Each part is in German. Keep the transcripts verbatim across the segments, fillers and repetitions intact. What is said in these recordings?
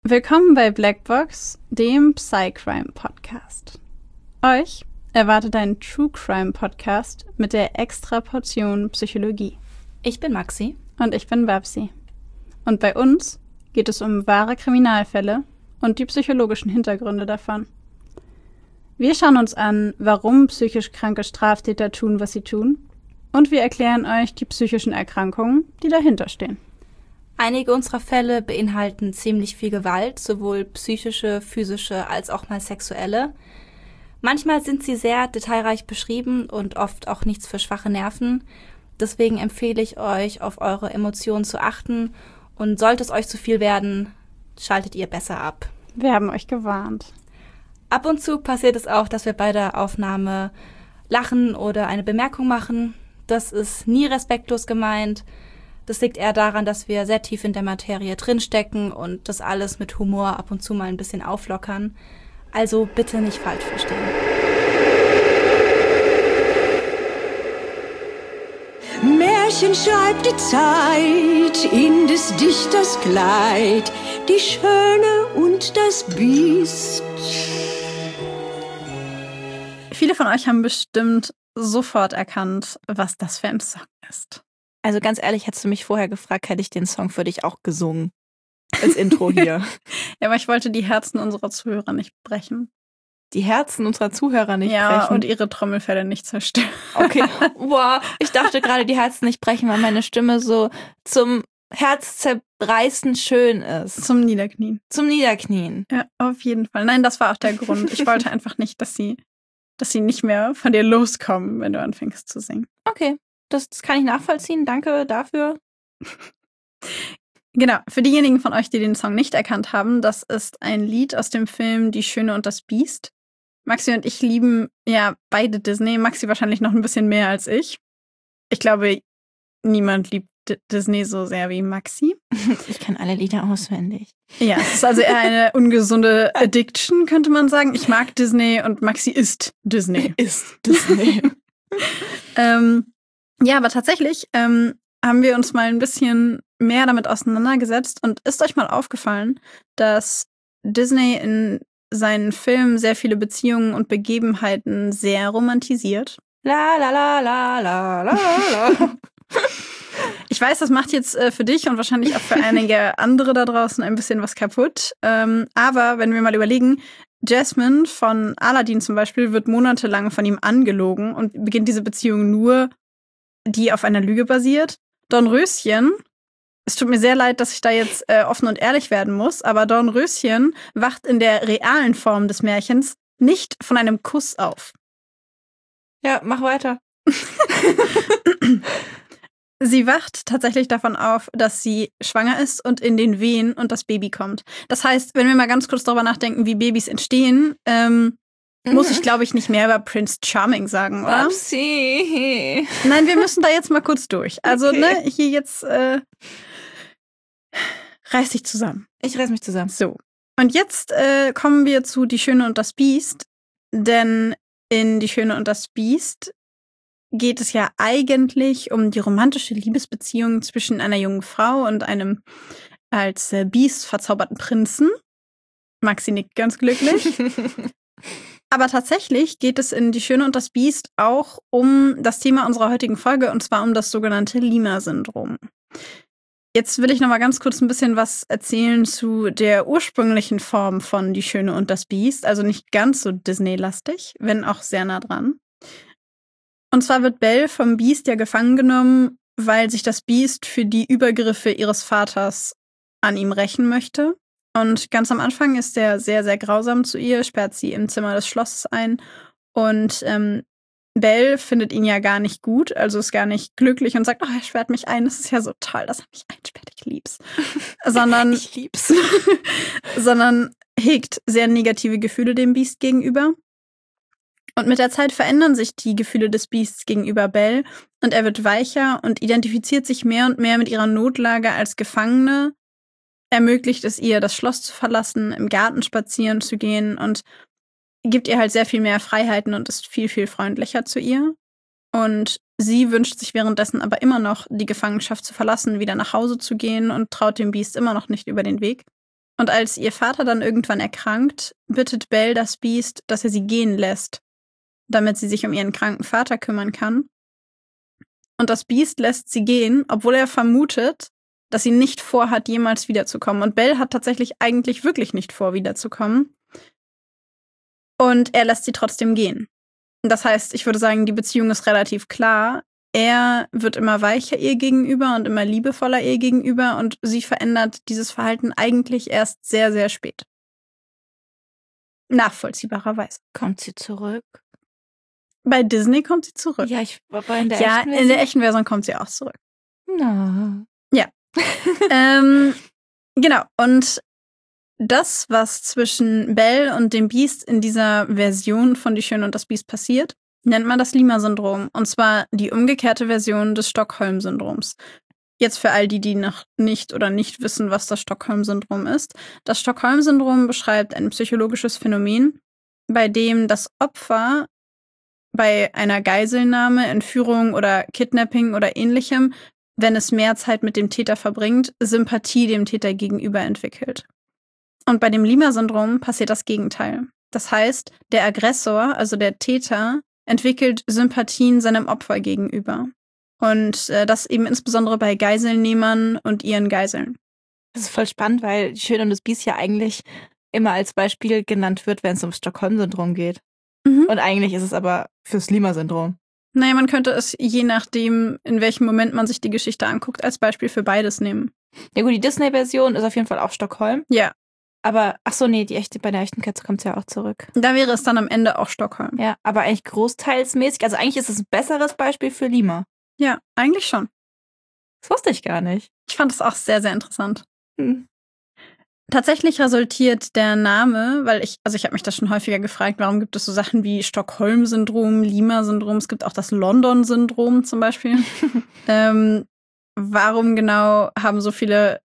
Willkommen bei Blackbox, dem Psycrime-Podcast. Euch erwartet ein True Crime-Podcast mit der extra Portion Psychologie. Ich bin Maxi. Und ich bin Babsi. Und bei uns geht es um wahre Kriminalfälle und die psychologischen Hintergründe davon. Wir schauen uns an, warum psychisch kranke Straftäter tun, was sie tun. Und wir erklären euch die psychischen Erkrankungen, die dahinter stehen. Einige unserer Fälle beinhalten ziemlich viel Gewalt, sowohl psychische, physische als auch mal sexuelle. Manchmal sind sie sehr detailreich beschrieben und oft auch nichts für schwache Nerven. Deswegen empfehle ich euch, auf eure Emotionen zu achten. Und sollte es euch zu viel werden, schaltet ihr besser ab. Wir haben euch gewarnt. Ab und zu passiert es auch, dass wir bei der Aufnahme lachen oder eine Bemerkung machen. Das ist nie respektlos gemeint. Das liegt eher daran, dass wir sehr tief in der Materie drinstecken und das alles mit Humor ab und zu mal ein bisschen auflockern. Also bitte nicht falsch verstehen. Märchen schreibt die Zeit in des Dichters Kleid, die Schöne und das Biest. Viele von euch haben bestimmt sofort erkannt, was das für ein Song ist. Also ganz ehrlich, hättest du mich vorher gefragt, hätte ich den Song für dich auch gesungen. Als Intro hier. Ja, aber ich wollte die Herzen unserer Zuhörer nicht brechen. Die Herzen unserer Zuhörer nicht ja, brechen? Und ihre Trommelfelle nicht zerstören. Okay, wow. Ich dachte gerade, die Herzen nicht brechen, weil meine Stimme so zum Herzzerreißen schön ist. Zum Niederknien. Zum Niederknien. Ja, auf jeden Fall. Nein, das war auch der Grund. Ich wollte einfach nicht, dass sie, dass sie nicht mehr von dir loskommen, wenn du anfängst zu singen. Okay. Das, das kann ich nachvollziehen. Danke dafür. Genau, für diejenigen von euch, die den Song nicht erkannt haben, das ist ein Lied aus dem Film Die Schöne und das Biest. Maxi und ich lieben ja beide Disney. Maxi wahrscheinlich noch ein bisschen mehr als ich. Ich glaube, niemand liebt D- Disney so sehr wie Maxi. Ich kann alle Lieder auswendig. Ja, es ist also eher eine ungesunde Addiction, könnte man sagen. Ich mag Disney und Maxi ist Disney. Ist Disney. ähm, Ja, aber tatsächlich ähm, haben wir uns mal ein bisschen mehr damit auseinandergesetzt und ist euch mal aufgefallen, dass Disney in seinen Filmen sehr viele Beziehungen und Begebenheiten sehr romantisiert. La la la la la la la. Ich weiß, das macht jetzt äh, für dich und wahrscheinlich auch für einige andere da draußen ein bisschen was kaputt. Ähm, aber wenn wir mal überlegen, Jasmine von Aladdin zum Beispiel wird monatelang von ihm angelogen und beginnt diese Beziehung nur, die auf einer Lüge basiert. Dornröschen, es tut mir sehr leid, dass ich da jetzt äh, offen und ehrlich werden muss, aber Dornröschen wacht in der realen Form des Märchens nicht von einem Kuss auf. Ja, mach weiter. Sie wacht tatsächlich davon auf, dass sie schwanger ist und in den Wehen und das Baby kommt. Das heißt, wenn wir mal ganz kurz darüber nachdenken, wie Babys entstehen, ähm, muss ich, glaube ich, nicht mehr über Prince Charming sagen, oder? Babsi. Nein, wir müssen da jetzt mal kurz durch. Also, Okay. ne, hier jetzt äh, reiß dich zusammen. Ich reiß mich zusammen. So. Und jetzt äh, kommen wir zu Die Schöne und das Biest. Denn in Die Schöne und das Biest geht es ja eigentlich um die romantische Liebesbeziehung zwischen einer jungen Frau und einem als äh, Biest verzauberten Prinzen. Maxi nickt ganz glücklich. Aber tatsächlich geht es in Die Schöne und das Biest auch um das Thema unserer heutigen Folge, und zwar um das sogenannte Lima-Syndrom. Jetzt will ich noch mal ganz kurz ein bisschen was erzählen zu der ursprünglichen Form von Die Schöne und das Biest, also nicht ganz so Disney-lastig, wenn auch sehr nah dran. Und zwar wird Belle vom Biest ja gefangen genommen, weil sich das Biest für die Übergriffe ihres Vaters an ihm rächen möchte. Und ganz am Anfang ist er sehr, sehr grausam zu ihr, sperrt sie im Zimmer des Schlosses ein. Und ähm, Belle findet ihn ja gar nicht gut, also ist gar nicht glücklich und sagt, oh, er sperrt mich ein, das ist ja so toll, dass er mich einsperrt, ich lieb's. Sondern, Ich lieb's. sondern hegt sehr negative Gefühle dem Biest gegenüber. Und mit der Zeit verändern sich die Gefühle des Biests gegenüber Belle und er wird weicher und identifiziert sich mehr und mehr mit ihrer Notlage als Gefangene, ermöglicht es ihr, das Schloss zu verlassen, im Garten spazieren zu gehen und gibt ihr halt sehr viel mehr Freiheiten und ist viel, viel freundlicher zu ihr. Und sie wünscht sich währenddessen aber immer noch, die Gefangenschaft zu verlassen, wieder nach Hause zu gehen und traut dem Biest immer noch nicht über den Weg. Und als ihr Vater dann irgendwann erkrankt, bittet Belle das Biest, dass er sie gehen lässt, damit sie sich um ihren kranken Vater kümmern kann. Und das Biest lässt sie gehen, obwohl er vermutet, dass sie nicht vorhat, jemals wiederzukommen. Und Belle hat tatsächlich eigentlich wirklich nicht vor, wiederzukommen. Und er lässt sie trotzdem gehen. Das heißt, ich würde sagen, die Beziehung ist relativ klar. Er wird immer weicher ihr gegenüber und immer liebevoller ihr gegenüber und sie verändert dieses Verhalten eigentlich erst sehr, sehr spät. Nachvollziehbarerweise. Kommt sie zurück? Bei Disney kommt sie zurück. Ja, ich war in der ja, echten Version. in der echten Version kommt sie auch zurück. Na. Ja. ähm, genau. Und das, was zwischen Belle und dem Biest in dieser Version von Die Schöne und das Biest passiert, nennt man das Lima-Syndrom. Und zwar die umgekehrte Version des Stockholm-Syndroms. Jetzt für all die, die noch nicht oder nicht wissen, was das Stockholm-Syndrom ist. Das Stockholm-Syndrom beschreibt ein psychologisches Phänomen, bei dem das Opfer bei einer Geiselnahme, Entführung oder Kidnapping oder ähnlichem, wenn es mehr Zeit mit dem Täter verbringt, Sympathie dem Täter gegenüber entwickelt. Und bei dem Lima-Syndrom passiert das Gegenteil. Das heißt, der Aggressor, also der Täter, entwickelt Sympathien seinem Opfer gegenüber. Und äh, das eben insbesondere bei Geiselnehmern und ihren Geiseln. Das ist voll spannend, weil Die Schöne und das Biest ja eigentlich immer als Beispiel genannt wird, wenn es um Stockholm-Syndrom geht. Mhm. Und eigentlich ist es aber fürs Lima-Syndrom. Naja, man könnte es, je nachdem, in welchem Moment man sich die Geschichte anguckt, als Beispiel für beides nehmen. Ja gut, die Disney-Version ist auf jeden Fall auch Stockholm. Ja. Aber, ach so, nee, die echte, bei der echten Katze kommt es ja auch zurück. Da wäre es dann am Ende auch Stockholm. Ja, aber eigentlich großteilsmäßig. Also eigentlich ist es ein besseres Beispiel für Lima. Ja, eigentlich schon. Das wusste ich gar nicht. Ich fand es auch sehr, sehr interessant. Hm. Tatsächlich resultiert der Name, weil ich, also ich habe mich das schon häufiger gefragt, warum gibt es so Sachen wie Stockholm-Syndrom, Lima-Syndrom, es gibt auch das London-Syndrom zum Beispiel. ähm, warum genau haben so viele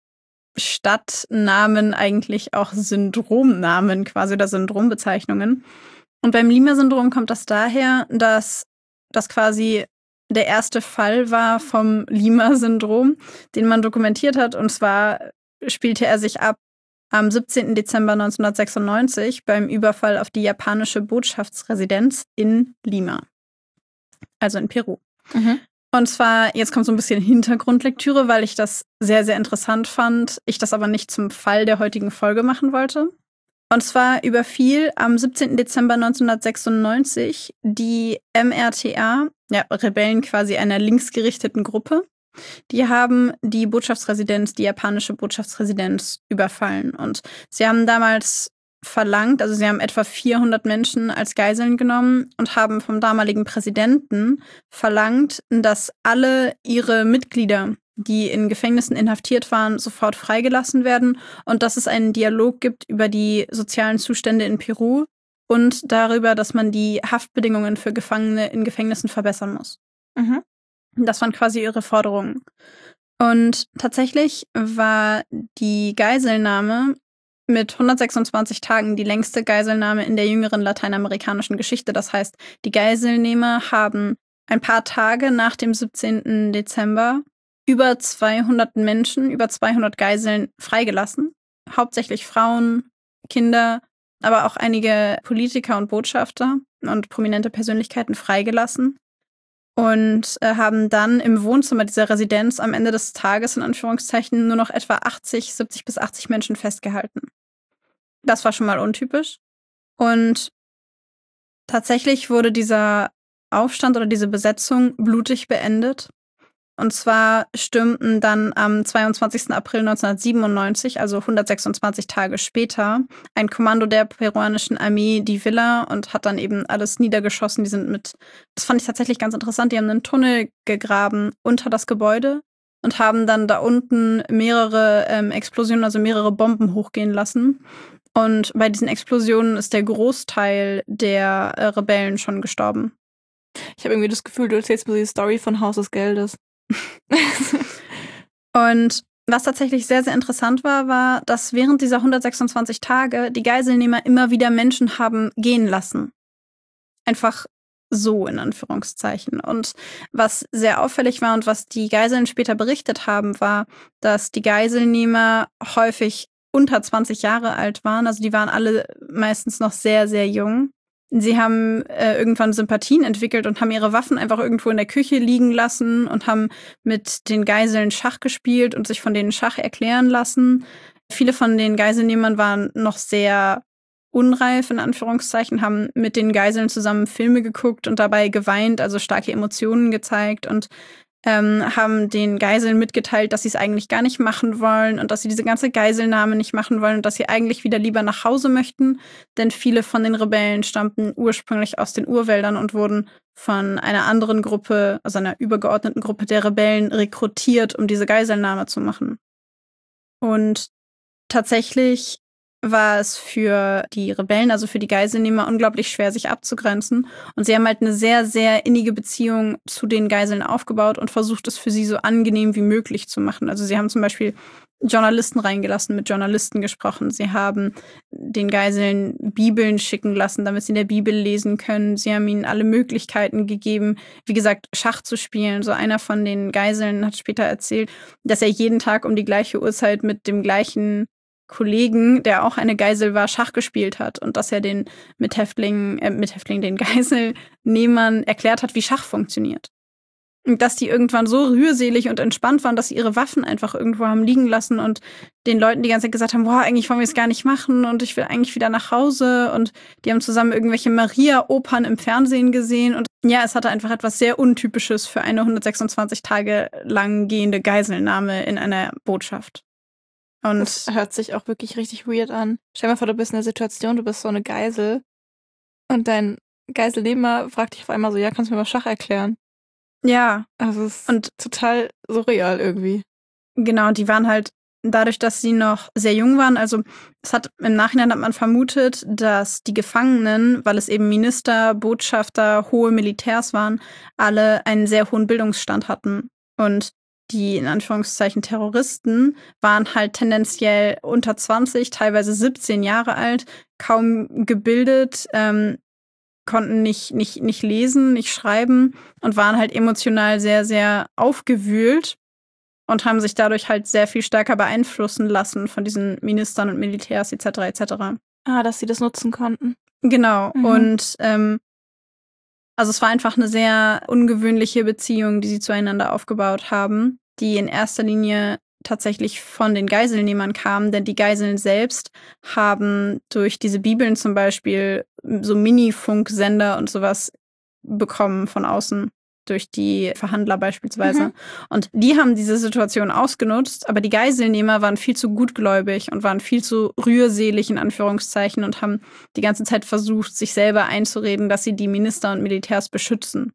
Stadtnamen eigentlich auch Syndromnamen quasi oder Syndrombezeichnungen? Und beim Lima-Syndrom kommt das daher, dass das quasi der erste Fall war vom Lima-Syndrom, den man dokumentiert hat. Und zwar spielte er sich ab am siebzehnten Dezember neunzehnhundertsechsundneunzig beim Überfall auf die japanische Botschaftsresidenz in Lima. Also in Peru. Mhm. Und zwar, jetzt kommt so ein bisschen Hintergrundlektüre, weil ich das sehr, sehr interessant fand. Ich das aber nicht zum Fall der heutigen Folge machen wollte. Und zwar überfiel am siebzehnten Dezember neunzehnhundertsechsundneunzig die M R T A, ja, Rebellen quasi einer linksgerichteten Gruppe. Die haben die Botschaftsresidenz, die japanische Botschaftsresidenz überfallen. Und sie haben damals verlangt, also sie haben etwa vierhundert Menschen als Geiseln genommen und haben vom damaligen Präsidenten verlangt, dass alle ihre Mitglieder, die in Gefängnissen inhaftiert waren, sofort freigelassen werden und dass es einen Dialog gibt über die sozialen Zustände in Peru und darüber, dass man die Haftbedingungen für Gefangene in Gefängnissen verbessern muss. Mhm. Das waren quasi ihre Forderungen. Und tatsächlich war die Geiselnahme mit hundertsechsundzwanzig Tagen die längste Geiselnahme in der jüngeren lateinamerikanischen Geschichte. Das heißt, die Geiselnehmer haben ein paar Tage nach dem siebzehnten Dezember über zweihundert Menschen, über zweihundert Geiseln freigelassen. Hauptsächlich Frauen, Kinder, aber auch einige Politiker und Botschafter und prominente Persönlichkeiten freigelassen. Und äh, haben dann im Wohnzimmer dieser Residenz am Ende des Tages, in Anführungszeichen, nur noch etwa achtzig, siebzig bis achtzig Menschen festgehalten. Das war schon mal untypisch. Und tatsächlich wurde dieser Aufstand oder diese Besetzung blutig beendet. Und zwar stürmten dann am zweiundzwanzigsten April neunzehnhundertsiebenundneunzig, also hundertsechsundzwanzig Tage später, ein Kommando der peruanischen Armee die Villa und hat dann eben alles niedergeschossen. Die sind mit, das fand ich tatsächlich ganz interessant, die haben einen Tunnel gegraben unter das Gebäude und haben dann da unten mehrere ähm, Explosionen, also mehrere Bomben hochgehen lassen. Und bei diesen Explosionen ist der Großteil der äh, Rebellen schon gestorben. Ich habe irgendwie das Gefühl, du erzählst mir die Story von Haus des Geldes. Und was tatsächlich sehr, sehr interessant war, war, dass während dieser hundertsechsundzwanzig Tage die Geiselnehmer immer wieder Menschen haben gehen lassen. Einfach so, in Anführungszeichen. Und was sehr auffällig war und was die Geiseln später berichtet haben, war, dass die Geiselnehmer häufig unter zwanzig Jahre alt waren. Also die waren alle meistens noch sehr, sehr jung. Sie haben äh, irgendwann Sympathien entwickelt und haben ihre Waffen einfach irgendwo in der Küche liegen lassen und haben mit den Geiseln Schach gespielt und sich von denen Schach erklären lassen. Viele von den Geiselnehmern waren noch sehr unreif, in Anführungszeichen, haben mit den Geiseln zusammen Filme geguckt und dabei geweint, also starke Emotionen gezeigt und ähm, haben den Geiseln mitgeteilt, dass sie es eigentlich gar nicht machen wollen und dass sie diese ganze Geiselnahme nicht machen wollen und dass sie eigentlich wieder lieber nach Hause möchten, denn viele von den Rebellen stammten ursprünglich aus den Urwäldern und wurden von einer anderen Gruppe, also einer übergeordneten Gruppe der Rebellen, rekrutiert, um diese Geiselnahme zu machen. Und tatsächlich war es für die Rebellen, also für die Geiselnehmer, unglaublich schwer, sich abzugrenzen. Und sie haben halt eine sehr, sehr innige Beziehung zu den Geiseln aufgebaut und versucht, es für sie so angenehm wie möglich zu machen. Also sie haben zum Beispiel Journalisten reingelassen, mit Journalisten gesprochen. Sie haben den Geiseln Bibeln schicken lassen, damit sie in der Bibel lesen können. Sie haben ihnen alle Möglichkeiten gegeben, wie gesagt, Schach zu spielen. So einer von den Geiseln hat später erzählt, dass er jeden Tag um die gleiche Uhrzeit mit dem gleichen Kollegen, der auch eine Geisel war, Schach gespielt hat und dass er den Mithäftlingen, äh, Mithäftlingen, den Geiselnehmern erklärt hat, wie Schach funktioniert. Und dass die irgendwann so rührselig und entspannt waren, dass sie ihre Waffen einfach irgendwo haben liegen lassen und den Leuten die ganze Zeit gesagt haben, boah, eigentlich wollen wir es gar nicht machen und ich will eigentlich wieder nach Hause. Und die haben zusammen irgendwelche Maria-Opern im Fernsehen gesehen. Und ja, es hatte einfach etwas sehr Untypisches für eine hundertsechsundzwanzig Tage lang gehende Geiselnahme in einer Botschaft. Und das hört sich auch wirklich richtig weird an. Stell dir mal vor, du bist in der Situation, du bist so eine Geisel und dein Geiselnehmer fragt dich auf einmal so, ja, kannst du mir mal Schach erklären? Ja. Also es ist und total surreal irgendwie. Genau, die waren halt dadurch, dass sie noch sehr jung waren, also es hat im Nachhinein hat man vermutet, dass die Gefangenen, weil es eben Minister, Botschafter, hohe Militärs waren, alle einen sehr hohen Bildungsstand hatten. Und die in Anführungszeichen Terroristen waren halt tendenziell unter zwanzig, teilweise siebzehn Jahre alt, kaum gebildet, ähm, konnten nicht, nicht, nicht lesen, nicht schreiben und waren halt emotional sehr, sehr aufgewühlt und haben sich dadurch halt sehr viel stärker beeinflussen lassen von diesen Ministern und Militärs et cetera et cetera. Ah, dass sie das nutzen konnten. Genau. Mhm. Und ähm, also es war einfach eine sehr ungewöhnliche Beziehung, die sie zueinander aufgebaut haben, die in erster Linie tatsächlich von den Geiselnehmern kam, denn die Geiseln selbst haben durch diese Bibeln zum Beispiel so Mini-Funksender und sowas bekommen von außen, durch die Verhandler beispielsweise. Mhm. Und die haben diese Situation ausgenutzt, aber die Geiselnehmer waren viel zu gutgläubig und waren viel zu rührselig in Anführungszeichen und haben die ganze Zeit versucht, sich selber einzureden, dass sie die Minister und Militärs beschützen.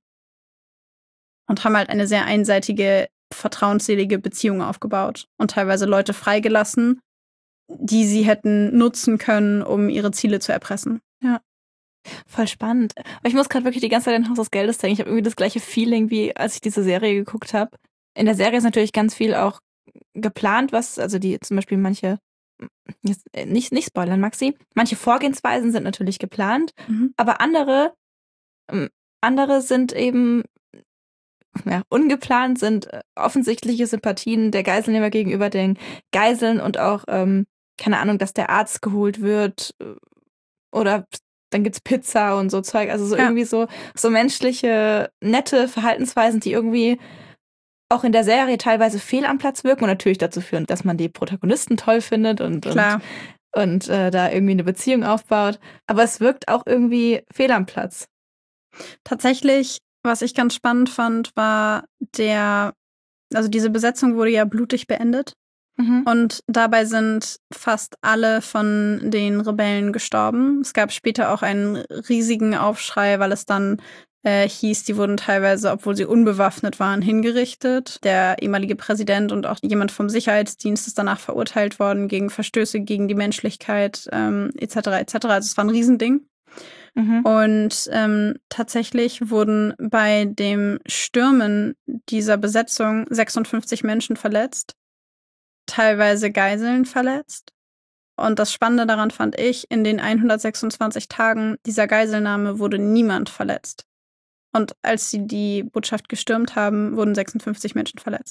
Und haben halt eine sehr einseitige, vertrauensselige Beziehung aufgebaut und teilweise Leute freigelassen, die sie hätten nutzen können, um ihre Ziele zu erpressen. Ja. Voll spannend. Aber ich muss gerade wirklich die ganze Zeit an Haus des Geldes denken. Ich habe irgendwie das gleiche Feeling, wie als ich diese Serie geguckt habe. In der Serie ist natürlich ganz viel auch geplant, was, also die zum Beispiel manche, jetzt nicht, nicht spoilern, Maxi, manche Vorgehensweisen sind natürlich geplant, mhm. aber andere, andere sind eben ja, ungeplant, sind offensichtliche Sympathien der Geiselnehmer gegenüber den Geiseln und auch, ähm, keine Ahnung, dass der Arzt geholt wird oder dann gibt's Pizza und so Zeug. Also so ja. irgendwie so, so menschliche, nette Verhaltensweisen, die irgendwie auch in der Serie teilweise fehl am Platz wirken und natürlich dazu führen, dass man die Protagonisten toll findet und, Klar. und, und äh, da irgendwie eine Beziehung aufbaut. Aber es wirkt auch irgendwie fehl am Platz. Tatsächlich, was ich ganz spannend fand, war der, also diese Besetzung wurde ja blutig beendet. Mhm. Und dabei sind fast alle von den Rebellen gestorben. Es gab später auch einen riesigen Aufschrei, weil es dann äh, hieß, die wurden teilweise, obwohl sie unbewaffnet waren, hingerichtet. Der ehemalige Präsident und auch jemand vom Sicherheitsdienst ist danach verurteilt worden gegen Verstöße gegen die Menschlichkeit ähm, et cetera et cetera. Also es war ein Riesending. Mhm. Und ähm, tatsächlich wurden bei dem Stürmen dieser Besetzung sechsundfünfzig Menschen verletzt. Teilweise Geiseln verletzt. Und das Spannende daran fand ich, in den hundertsechsundzwanzig Tagen dieser Geiselnahme wurde niemand verletzt. Und als sie die Botschaft gestürmt haben, wurden sechsundfünfzig Menschen verletzt.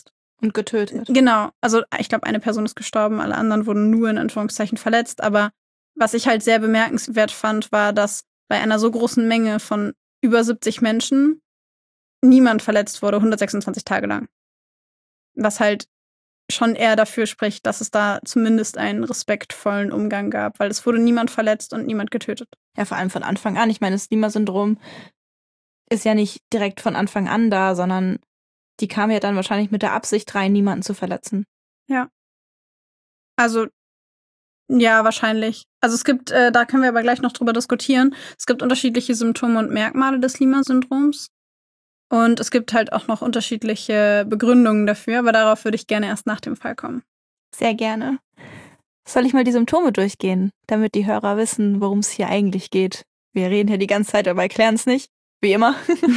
Und getötet. Genau. Also ich glaube, eine Person ist gestorben, alle anderen wurden nur in Anführungszeichen verletzt. Aber was ich halt sehr bemerkenswert fand, war, dass bei einer so großen Menge von über siebzig Menschen niemand verletzt wurde, hundertsechsundzwanzig Tage lang. Was halt schon eher dafür spricht, dass es da zumindest einen respektvollen Umgang gab, weil es wurde niemand verletzt und niemand getötet. Ja, vor allem von Anfang an. Ich meine, das Lima-Syndrom ist ja nicht direkt von Anfang an da, sondern die kam ja dann wahrscheinlich mit der Absicht rein, niemanden zu verletzen. Ja. Also, ja, wahrscheinlich. Also es gibt, äh, da können wir aber gleich noch drüber diskutieren, es gibt unterschiedliche Symptome und Merkmale des Lima-Syndroms. Und es gibt halt auch noch unterschiedliche Begründungen dafür, aber darauf würde ich gerne erst nach dem Fall kommen. Sehr gerne. Soll ich mal die Symptome durchgehen, damit die Hörer wissen, worum es hier eigentlich geht? Wir reden hier die ganze Zeit, aber erklären es nicht. Wie immer.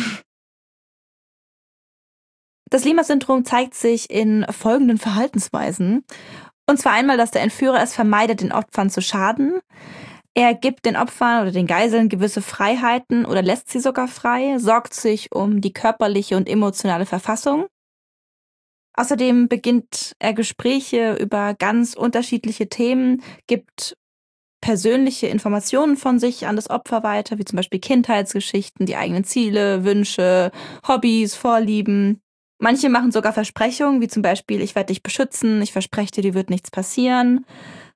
Das Lima-Syndrom zeigt sich in folgenden Verhaltensweisen. Und zwar einmal, dass der Entführer es vermeidet, den Opfern zu schaden. Er gibt den Opfern oder den Geiseln gewisse Freiheiten oder lässt sie sogar frei, sorgt sich um die körperliche und emotionale Verfassung. Außerdem beginnt er Gespräche über ganz unterschiedliche Themen, gibt persönliche Informationen von sich an das Opfer weiter, wie zum Beispiel Kindheitsgeschichten, die eigenen Ziele, Wünsche, Hobbys, Vorlieben. Manche machen sogar Versprechungen, wie zum Beispiel, ich werde dich beschützen, ich verspreche dir, dir wird nichts passieren.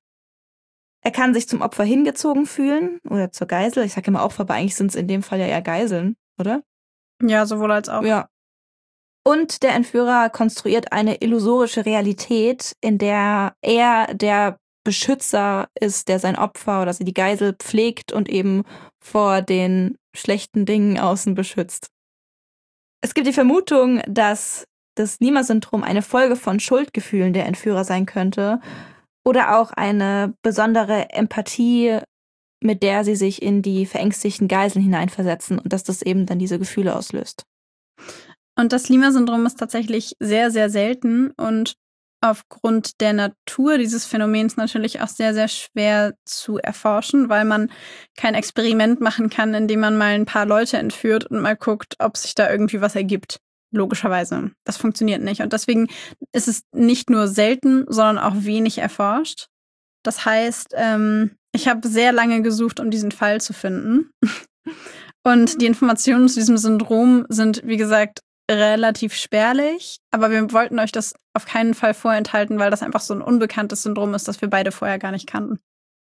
Er kann sich zum Opfer hingezogen fühlen oder zur Geisel. Ich sage immer Opfer, aber eigentlich sind es in dem Fall ja eher Geiseln, oder? Ja, sowohl als auch. Ja. Und der Entführer konstruiert eine illusorische Realität, in der er der Beschützer ist, der sein Opfer oder also die Geisel pflegt und eben vor den schlechten Dingen außen beschützt. Es gibt die Vermutung, dass das Lima-Syndrom eine Folge von Schuldgefühlen der Entführer sein könnte oder auch eine besondere Empathie, mit der sie sich in die verängstigten Geiseln hineinversetzen und dass das eben dann diese Gefühle auslöst. Und das Lima-Syndrom ist tatsächlich sehr, sehr selten und aufgrund der Natur dieses Phänomens natürlich auch sehr, sehr schwer zu erforschen, weil man kein Experiment machen kann, indem man mal ein paar Leute entführt und mal guckt, ob sich da irgendwie was ergibt. Logischerweise. Das funktioniert nicht. Und deswegen ist es nicht nur selten, sondern auch wenig erforscht. Das heißt, ähm, ich habe sehr lange gesucht, um diesen Fall zu finden. Und die Informationen zu diesem Syndrom sind, wie gesagt, relativ spärlich. Aber wir wollten euch das auf keinen Fall vorenthalten, weil das einfach so ein unbekanntes Syndrom ist, das wir beide vorher gar nicht kannten.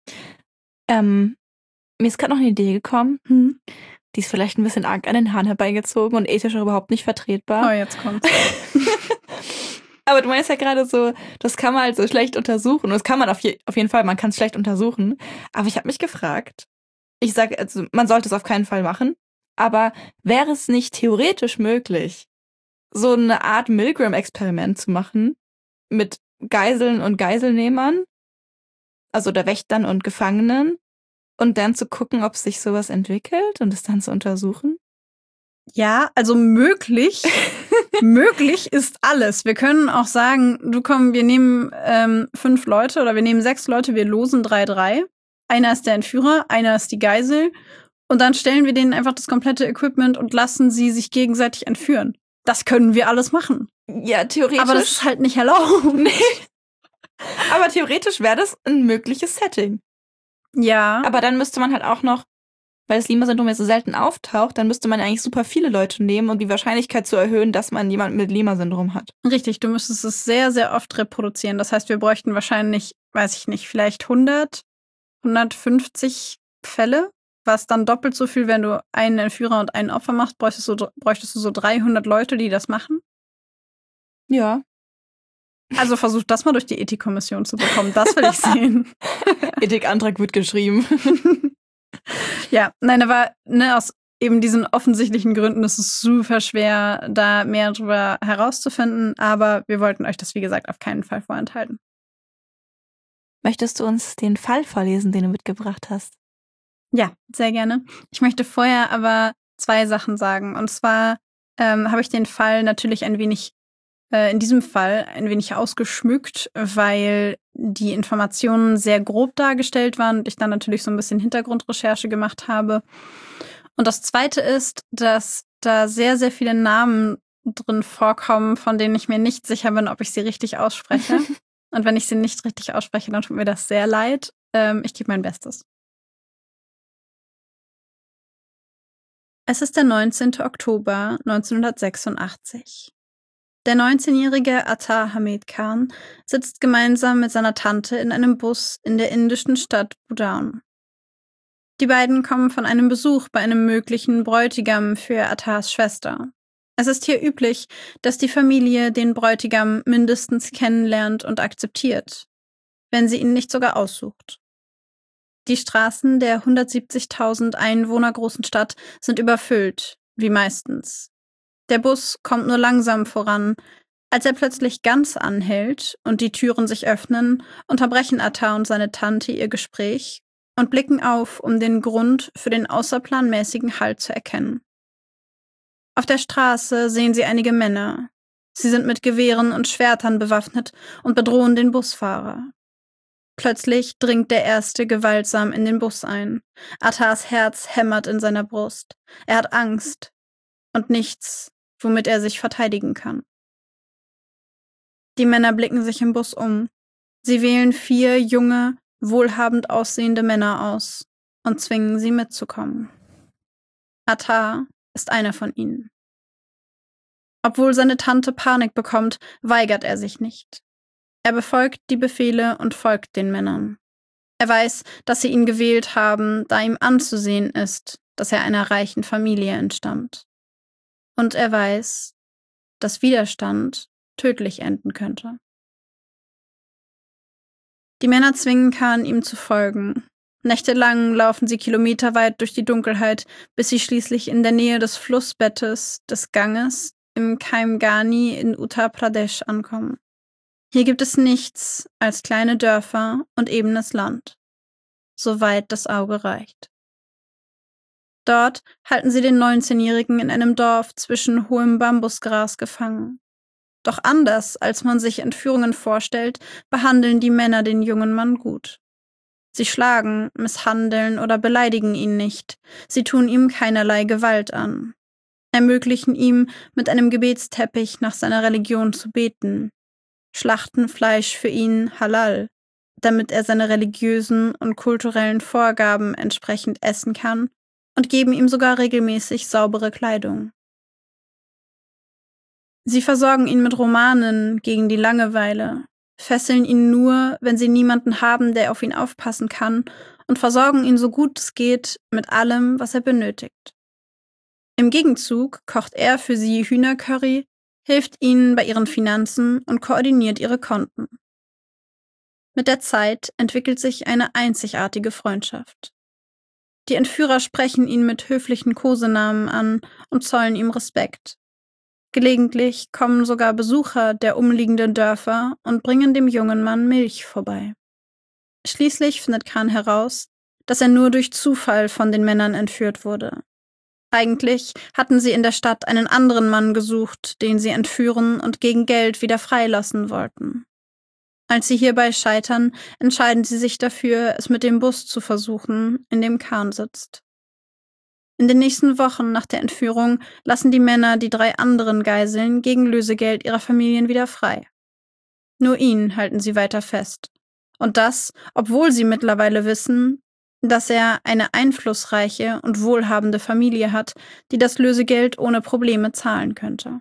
Ähm, mir ist gerade noch eine Idee gekommen. Hm. Die ist vielleicht ein bisschen arg an den Haaren herbeigezogen und ethisch überhaupt nicht vertretbar. Oh, jetzt kommt's. Aber du meinst ja gerade so, das kann man halt so schlecht untersuchen. Und das kann man auf, je, auf jeden Fall, man kann es schlecht untersuchen. Aber ich habe mich gefragt, ich sage, also man sollte es auf keinen Fall machen, aber wäre es nicht theoretisch möglich, so eine Art Milgram-Experiment zu machen mit Geiseln und Geiselnehmern, also der Wächtern und Gefangenen, und dann zu gucken, ob sich sowas entwickelt und es dann zu untersuchen? Ja, also möglich. möglich ist alles. Wir können auch sagen, du komm, wir nehmen ähm, fünf Leute oder wir nehmen sechs Leute, wir losen drei, drei. Einer ist der Entführer, einer ist die Geisel. Und dann stellen wir denen einfach das komplette Equipment und lassen sie sich gegenseitig entführen. Das können wir alles machen. Ja, theoretisch. Aber das ist halt nicht erlaubt. Nee. Aber theoretisch wäre das ein mögliches Setting. Ja. Aber dann müsste man halt auch noch, weil das Lima-Syndrom ja so selten auftaucht, dann müsste man eigentlich super viele Leute nehmen, um die Wahrscheinlichkeit zu erhöhen, dass man jemanden mit Lima-Syndrom hat. Richtig, du müsstest es sehr, sehr oft reproduzieren. Das heißt, wir bräuchten wahrscheinlich, weiß ich nicht, vielleicht hundert, hundertfünfzig Fälle, was dann doppelt so viel, wenn du einen Entführer und einen Opfer machst, bräuchtest du, bräuchtest du so dreihundert Leute, die das machen. Ja. Also versuch das mal durch die Ethikkommission zu bekommen. Das will ich sehen. Ethikantrag wird geschrieben. Ja, nein, aber ne, aus eben diesen offensichtlichen Gründen ist es super schwer, da mehr drüber herauszufinden. Aber wir wollten euch das, wie gesagt, auf keinen Fall vorenthalten. Möchtest du uns den Fall vorlesen, den du mitgebracht hast? Ja, sehr gerne. Ich möchte vorher aber zwei Sachen sagen. Und zwar ähm, habe ich den Fall natürlich ein wenig in diesem Fall ein wenig ausgeschmückt, weil die Informationen sehr grob dargestellt waren und ich dann natürlich so ein bisschen Hintergrundrecherche gemacht habe. Und das Zweite ist, dass da sehr, sehr viele Namen drin vorkommen, von denen ich mir nicht sicher bin, ob ich sie richtig ausspreche. Und wenn ich sie nicht richtig ausspreche, dann tut mir das sehr leid. Ähm, ich gebe mein Bestes. Es ist der neunzehnte Oktober neunzehnhundertsechsundachtzig. Der neunzehnjährige Atar Hamid Khan sitzt gemeinsam mit seiner Tante in einem Bus in der indischen Stadt Budaun. Die beiden kommen von einem Besuch bei einem möglichen Bräutigam für Atars Schwester. Es ist hier üblich, dass die Familie den Bräutigam mindestens kennenlernt und akzeptiert, wenn sie ihn nicht sogar aussucht. Die Straßen der hundertsiebzigtausend Einwohner großen Stadt sind überfüllt, wie meistens. Der Bus kommt nur langsam voran. Als er plötzlich ganz anhält und die Türen sich öffnen, unterbrechen Atar und seine Tante ihr Gespräch und blicken auf, um den Grund für den außerplanmäßigen Halt zu erkennen. Auf der Straße sehen sie einige Männer. Sie sind mit Gewehren und Schwertern bewaffnet und bedrohen den Busfahrer. Plötzlich dringt der Erste gewaltsam in den Bus ein. Atars Herz hämmert in seiner Brust. Er hat Angst und nichts, womit er sich verteidigen kann. Die Männer blicken sich im Bus um. Sie wählen vier junge, wohlhabend aussehende Männer aus und zwingen sie mitzukommen. Atar ist einer von ihnen. Obwohl seine Tante Panik bekommt, weigert er sich nicht. Er befolgt die Befehle und folgt den Männern. Er weiß, dass sie ihn gewählt haben, da ihm anzusehen ist, dass er einer reichen Familie entstammt. Und er weiß, dass Widerstand tödlich enden könnte. Die Männer zwingen Khan, ihm zu folgen. Nächtelang laufen sie kilometerweit durch die Dunkelheit, bis sie schließlich in der Nähe des Flussbettes des Ganges im Kaimgani in Uttar Pradesh ankommen. Hier gibt es nichts als kleine Dörfer und ebenes Land, soweit das Auge reicht. Dort halten sie den neunzehnjährigen in einem Dorf zwischen hohem Bambusgras gefangen. Doch anders, als man sich Entführungen vorstellt, behandeln die Männer den jungen Mann gut. Sie schlagen, misshandeln oder beleidigen ihn nicht. Sie tun ihm keinerlei Gewalt an. Ermöglichen ihm, mit einem Gebetsteppich nach seiner Religion zu beten. Schlachten Fleisch für ihn halal, damit er seine religiösen und kulturellen Vorgaben entsprechend essen kann, und geben ihm sogar regelmäßig saubere Kleidung. Sie versorgen ihn mit Romanen gegen die Langeweile, fesseln ihn nur, wenn sie niemanden haben, der auf ihn aufpassen kann, und versorgen ihn so gut es geht mit allem, was er benötigt. Im Gegenzug kocht er für sie Hühnercurry, hilft ihnen bei ihren Finanzen und koordiniert ihre Konten. Mit der Zeit entwickelt sich eine einzigartige Freundschaft. Die Entführer sprechen ihn mit höflichen Kosenamen an und zollen ihm Respekt. Gelegentlich kommen sogar Besucher der umliegenden Dörfer und bringen dem jungen Mann Milch vorbei. Schließlich findet Khan heraus, dass er nur durch Zufall von den Männern entführt wurde. Eigentlich hatten sie in der Stadt einen anderen Mann gesucht, den sie entführen und gegen Geld wieder freilassen wollten. Als sie hierbei scheitern, entscheiden sie sich dafür, es mit dem Bus zu versuchen, in dem Khan sitzt. In den nächsten Wochen nach der Entführung lassen die Männer die drei anderen Geiseln gegen Lösegeld ihrer Familien wieder frei. Nur ihn halten sie weiter fest. Und das, obwohl sie mittlerweile wissen, dass er eine einflussreiche und wohlhabende Familie hat, die das Lösegeld ohne Probleme zahlen könnte.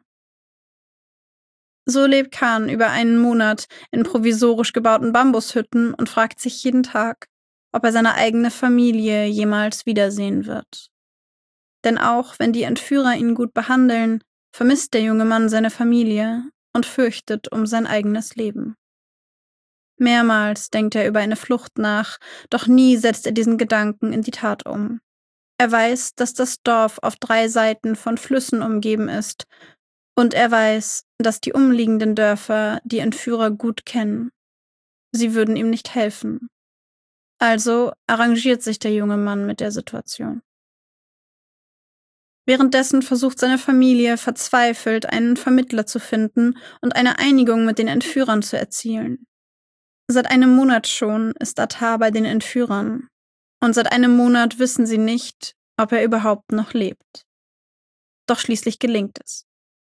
So lebt Khan über einen Monat in provisorisch gebauten Bambushütten und fragt sich jeden Tag, ob er seine eigene Familie jemals wiedersehen wird. Denn auch wenn die Entführer ihn gut behandeln, vermisst der junge Mann seine Familie und fürchtet um sein eigenes Leben. Mehrmals denkt er über eine Flucht nach, doch nie setzt er diesen Gedanken in die Tat um. Er weiß, dass das Dorf auf drei Seiten von Flüssen umgeben ist, und er weiß, dass die umliegenden Dörfer die Entführer gut kennen. Sie würden ihm nicht helfen. Also arrangiert sich der junge Mann mit der Situation. Währenddessen versucht seine Familie verzweifelt, einen Vermittler zu finden und eine Einigung mit den Entführern zu erzielen. Seit einem Monat schon ist Atar bei den Entführern. Und seit einem Monat wissen sie nicht, ob er überhaupt noch lebt. Doch schließlich gelingt es.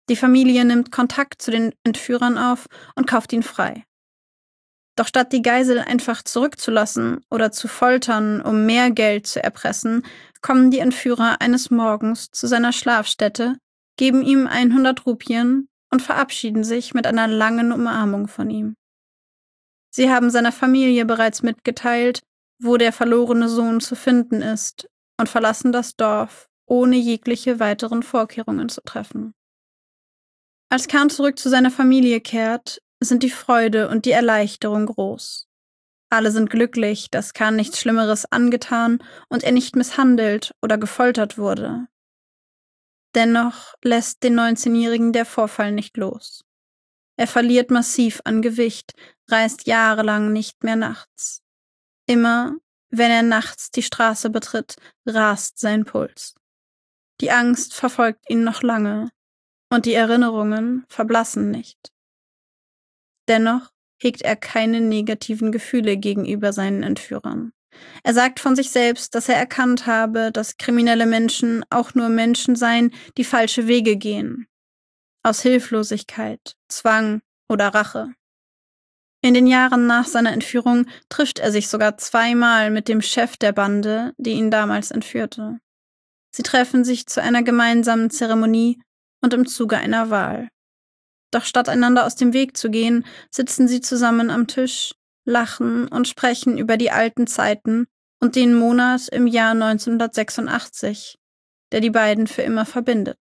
Die Familie nimmt Kontakt zu den Entführern auf und kauft ihn frei. Doch statt die Geisel einfach zurückzulassen oder zu foltern, um mehr Geld zu erpressen, kommen die Entführer eines Morgens zu seiner Schlafstätte, geben ihm hundert Rupien und verabschieden sich mit einer langen Umarmung von ihm. Sie haben seiner Familie bereits mitgeteilt, wo der verlorene Sohn zu finden ist, und verlassen das Dorf, ohne jegliche weiteren Vorkehrungen zu treffen. Als Khan zurück zu seiner Familie kehrt, sind die Freude und die Erleichterung groß. Alle sind glücklich, dass Khan nichts Schlimmeres angetan und er nicht misshandelt oder gefoltert wurde. Dennoch lässt den neunzehnjährigen der Vorfall nicht los. Er verliert massiv an Gewicht, reist jahrelang nicht mehr nachts. Immer, wenn er nachts die Straße betritt, rast sein Puls. Die Angst verfolgt ihn noch lange und die Erinnerungen verblassen nicht. Dennoch hegt er keine negativen Gefühle gegenüber seinen Entführern. Er sagt von sich selbst, dass er erkannt habe, dass kriminelle Menschen auch nur Menschen seien, die falsche Wege gehen. Aus Hilflosigkeit, Zwang oder Rache. In den Jahren nach seiner Entführung trifft er sich sogar zweimal mit dem Chef der Bande, die ihn damals entführte. Sie treffen sich zu einer gemeinsamen Zeremonie und im Zuge einer Wahl. Doch statt einander aus dem Weg zu gehen, sitzen sie zusammen am Tisch, lachen und sprechen über die alten Zeiten und den Monat im Jahr neunzehnhundertsechsundachtzig, der die beiden für immer verbindet.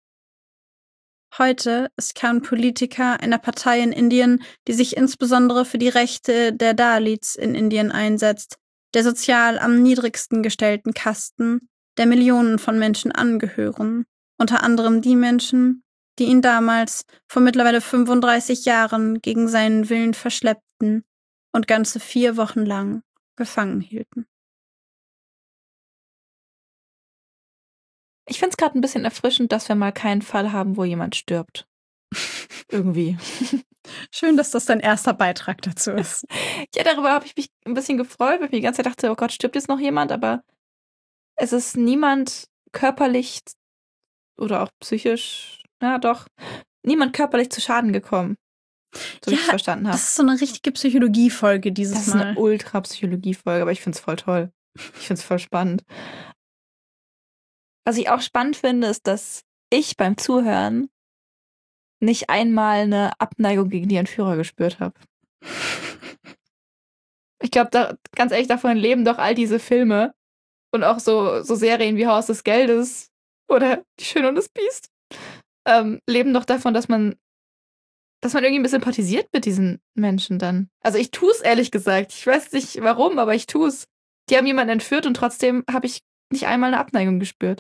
Heute ist Khan Politiker einer Partei in Indien, die sich insbesondere für die Rechte der Dalits in Indien einsetzt, der sozial am niedrigsten gestellten Kasten, der Millionen von Menschen angehören, unter anderem die Menschen, die ihn damals vor mittlerweile fünfunddreißig Jahren gegen seinen Willen verschleppten und ganze vier Wochen lang gefangen hielten. Ich finde es gerade ein bisschen erfrischend, dass wir mal keinen Fall haben, wo jemand stirbt. Irgendwie. Schön, dass das dein erster Beitrag dazu ist. Ja, darüber habe ich mich ein bisschen gefreut, weil ich mir die ganze Zeit dachte, oh Gott, stirbt jetzt noch jemand? Aber es ist niemand körperlich oder auch psychisch, ja doch, niemand körperlich zu Schaden gekommen. So wie Ja, ich es verstanden habe. Das ist so eine richtige Psychologiefolge dieses Das ist Mal. eine Ultra-Psychologie-Folge, aber ich finde es voll toll. Ich finde es voll spannend. Was ich auch spannend finde, ist, dass ich beim Zuhören nicht einmal eine Abneigung gegen die Entführer gespürt habe. Ich glaube, da, ganz ehrlich, davon leben doch all diese Filme und auch so, so Serien wie Haus des Geldes oder Die Schöne und das Biest ähm, leben doch davon, dass man dass man irgendwie ein bisschen sympathisiert mit diesen Menschen dann. Also ich tue es ehrlich gesagt. Ich weiß nicht warum, aber ich tue es. Die haben jemanden entführt und trotzdem habe ich nicht einmal eine Abneigung gespürt.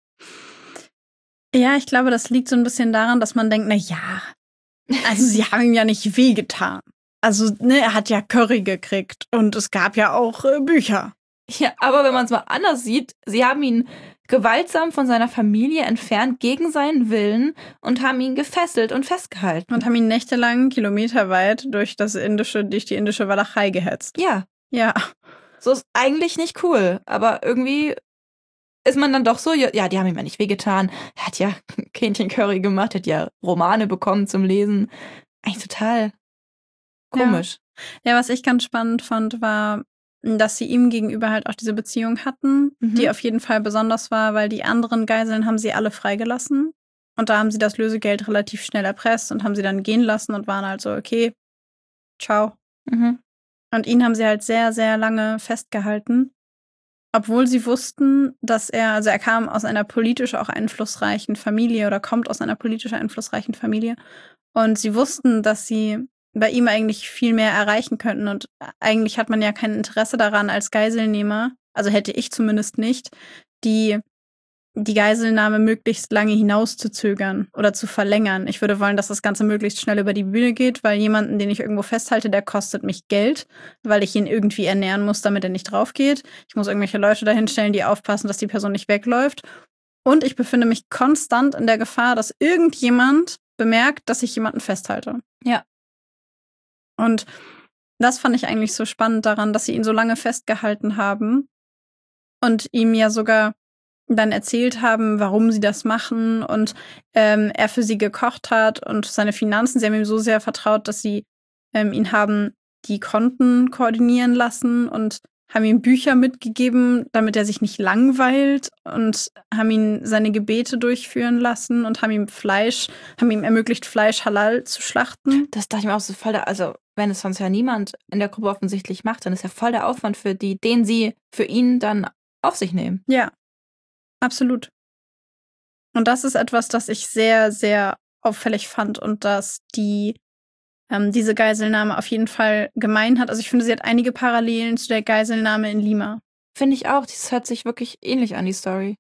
Ja, ich glaube, das liegt so ein bisschen daran, dass man denkt, na ja, also sie haben ihm ja nicht wehgetan. Also, ne, er hat ja Curry gekriegt und es gab ja auch äh, Bücher. Ja, aber wenn man es mal anders sieht, sie haben ihn gewaltsam von seiner Familie entfernt gegen seinen Willen und haben ihn gefesselt und festgehalten. Und haben ihn nächtelang kilometerweit durch das indische, durch die indische Walachei gehetzt. Ja. Ja. So ist eigentlich nicht cool, aber irgendwie ist man dann doch so, ja, die haben ihm ja nicht wehgetan. Er hat ja Hähnchen-Curry gemacht, hat ja Romane bekommen zum Lesen. Eigentlich total komisch. Ja. Ja, was ich ganz spannend fand, war, dass sie ihm gegenüber halt auch diese Beziehung hatten, Mhm. die auf jeden Fall besonders war, weil die anderen Geiseln haben sie alle freigelassen. Und da haben sie das Lösegeld relativ schnell erpresst und haben sie dann gehen lassen und waren halt so, okay, ciao. Mhm. Und ihn haben sie halt sehr, sehr lange festgehalten. Obwohl sie wussten, dass er, also er kam aus einer politisch auch einflussreichen Familie oder kommt aus einer politisch einflussreichen Familie. Und sie wussten, dass sie bei ihm eigentlich viel mehr erreichen könnten. Und eigentlich hat man ja kein Interesse daran als Geiselnehmer, also hätte ich zumindest nicht, die, die Geiselnahme möglichst lange hinauszuzögern oder zu verlängern. Ich würde wollen, dass das Ganze möglichst schnell über die Bühne geht, weil jemanden, den ich irgendwo festhalte, der kostet mich Geld, weil ich ihn irgendwie ernähren muss, damit er nicht drauf geht. Ich muss irgendwelche Leute dahinstellen, die aufpassen, dass die Person nicht wegläuft. Und ich befinde mich konstant in der Gefahr, dass irgendjemand bemerkt, dass ich jemanden festhalte. Ja. Und das fand ich eigentlich so spannend daran, dass sie ihn so lange festgehalten haben und ihm ja sogar dann erzählt haben, warum sie das machen und ähm, er für sie gekocht hat und seine Finanzen. Sie haben ihm so sehr vertraut, dass sie ähm, ihn haben die Konten koordinieren lassen und haben ihm Bücher mitgegeben, damit er sich nicht langweilt und haben ihn seine Gebete durchführen lassen und haben ihm Fleisch, haben ihm ermöglicht, Fleisch halal zu schlachten. Das dachte ich mir auch so voll, der, also wenn es sonst ja niemand in der Gruppe offensichtlich macht, dann ist ja voll der Aufwand für die, den sie für ihn dann auf sich nehmen. Ja, absolut. Und das ist etwas, das ich sehr, sehr auffällig fand und dass die ähm, diese Geiselnahme auf jeden Fall gemein hat. Also ich finde, sie hat einige Parallelen zu der Geiselnahme in Lima. Finde ich auch. Das hört sich wirklich ähnlich an, die Story.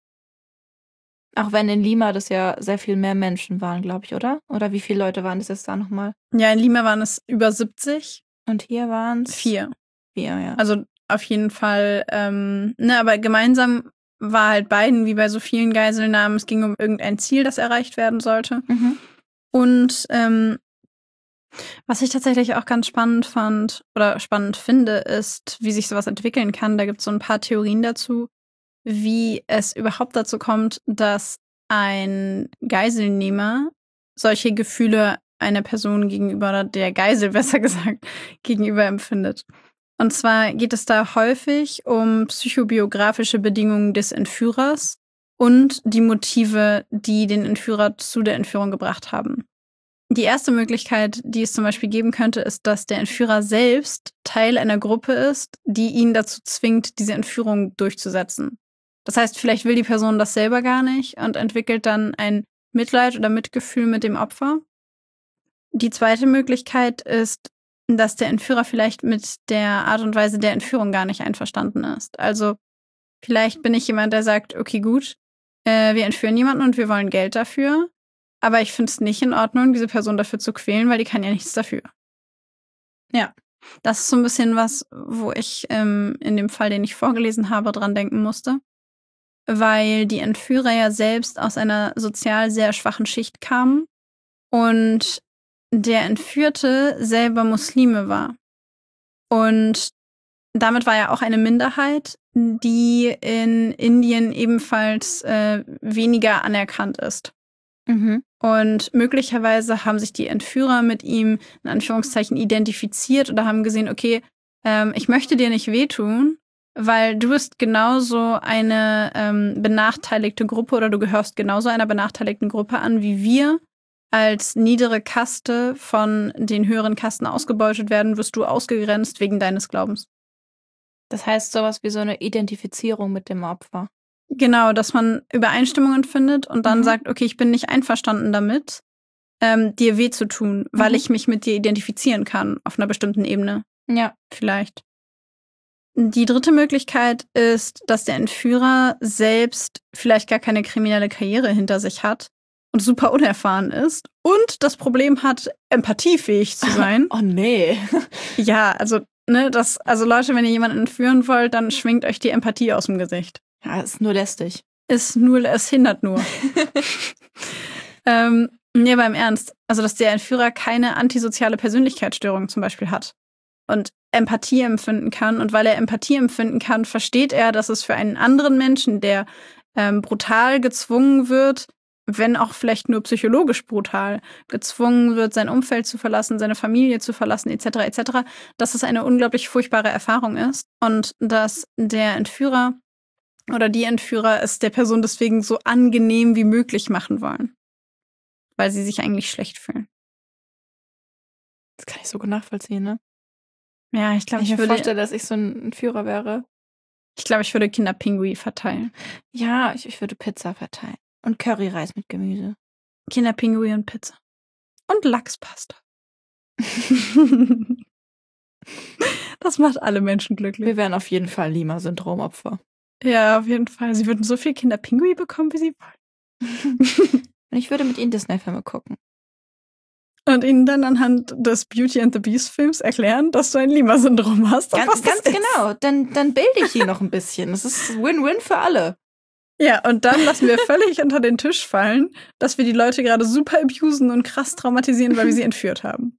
Auch wenn in Lima das ja sehr viel mehr Menschen waren, glaube ich, oder? Oder wie viele Leute waren das jetzt da nochmal? Ja, in Lima waren es über siebzig. Und hier waren es? Vier. Vier, ja. Also auf jeden Fall, ähm, ne, aber gemeinsam war halt beiden, wie bei so vielen Geiselnahmen, es ging um irgendein Ziel, das erreicht werden sollte. Mhm. Und ähm, was ich tatsächlich auch ganz spannend fand oder spannend finde, ist, wie sich sowas entwickeln kann. Da gibt es so ein paar Theorien dazu, wie es überhaupt dazu kommt, dass ein Geiselnehmer solche Gefühle einer Person gegenüber, oder der Geisel besser gesagt, gegenüber empfindet. Und zwar geht es da häufig um psychobiografische Bedingungen des Entführers und die Motive, die den Entführer zu der Entführung gebracht haben. Die erste Möglichkeit, die es zum Beispiel geben könnte, ist, dass der Entführer selbst Teil einer Gruppe ist, die ihn dazu zwingt, diese Entführung durchzusetzen. Das heißt, vielleicht will die Person das selber gar nicht und entwickelt dann ein Mitleid oder Mitgefühl mit dem Opfer. Die zweite Möglichkeit ist, dass der Entführer vielleicht mit der Art und Weise der Entführung gar nicht einverstanden ist. Also vielleicht bin ich jemand, der sagt, okay, gut, äh, wir entführen jemanden und wir wollen Geld dafür. Aber ich finde es nicht in Ordnung, diese Person dafür zu quälen, weil die kann ja nichts dafür. Ja, das ist so ein bisschen was, wo ich ähm, in dem Fall, den ich vorgelesen habe, dran denken musste. Weil die Entführer ja selbst aus einer sozial sehr schwachen Schicht kamen und der Entführte selber Muslime war. Und damit war er auch eine Minderheit, die in Indien ebenfalls äh, weniger anerkannt ist. Mhm. Und möglicherweise haben sich die Entführer mit ihm in Anführungszeichen identifiziert oder haben gesehen, okay, ähm, ich möchte dir nicht wehtun, weil du bist genauso eine ähm, benachteiligte Gruppe oder du gehörst genauso einer benachteiligten Gruppe an, wie wir als niedere Kaste von den höheren Kasten ausgebeutet werden, wirst du ausgegrenzt wegen deines Glaubens. Das heißt sowas wie so eine Identifizierung mit dem Opfer. Genau, dass man Übereinstimmungen findet und dann Mhm. sagt, okay, ich bin nicht einverstanden damit, ähm, dir weh zu tun, weil Mhm. ich mich mit dir identifizieren kann auf einer bestimmten Ebene. Ja. Vielleicht. Die dritte Möglichkeit ist, dass der Entführer selbst vielleicht gar keine kriminelle Karriere hinter sich hat und super unerfahren ist und das Problem hat, empathiefähig zu sein. Oh nee. Ja, also, ne, das, also Leute, wenn ihr jemanden entführen wollt, dann schwingt euch die Empathie aus dem Gesicht. Ja, ist nur lästig. Ist nur, es hindert nur. ähm, nee, aber im Ernst. Also, dass der Entführer keine antisoziale Persönlichkeitsstörung zum Beispiel hat und Empathie empfinden kann. Und weil er Empathie empfinden kann, versteht er, dass es für einen anderen Menschen, der ähm, brutal gezwungen wird, wenn auch vielleicht nur psychologisch brutal, gezwungen wird, sein Umfeld zu verlassen, seine Familie zu verlassen, et cetera et cetera, dass es eine unglaublich furchtbare Erfahrung ist und dass der Entführer oder die Entführer es der Person deswegen so angenehm wie möglich machen wollen. Weil sie sich eigentlich schlecht fühlen. Das kann ich so gut nachvollziehen, ne? Ja, ich glaube, Wenn ich ich, mir würde, vorstelle, dass ich so ein Führer wäre. ich glaube, ich würde Kinderpingui verteilen. Ja, ich, ich würde Pizza verteilen. Und Curryreis mit Gemüse. Kinderpingui und Pizza. Und Lachspasta. Das macht alle Menschen glücklich. Wir wären auf jeden Fall Lima-Syndrom-Opfer. Ja, auf jeden Fall. Sie würden so viel Kinderpingui bekommen, wie sie wollen. Und ich würde mit ihnen Disney-Filme gucken. Und ihnen dann anhand des Beauty and the Beast Films erklären, dass du ein Lima-Syndrom hast. Ganz, was das ganz ist. genau. Dann, dann bilde ich ihn noch ein bisschen. Das ist Win-Win für alle. Ja, und dann lassen wir völlig unter den Tisch fallen, dass wir die Leute gerade super abusen und krass traumatisieren, weil wir sie entführt haben.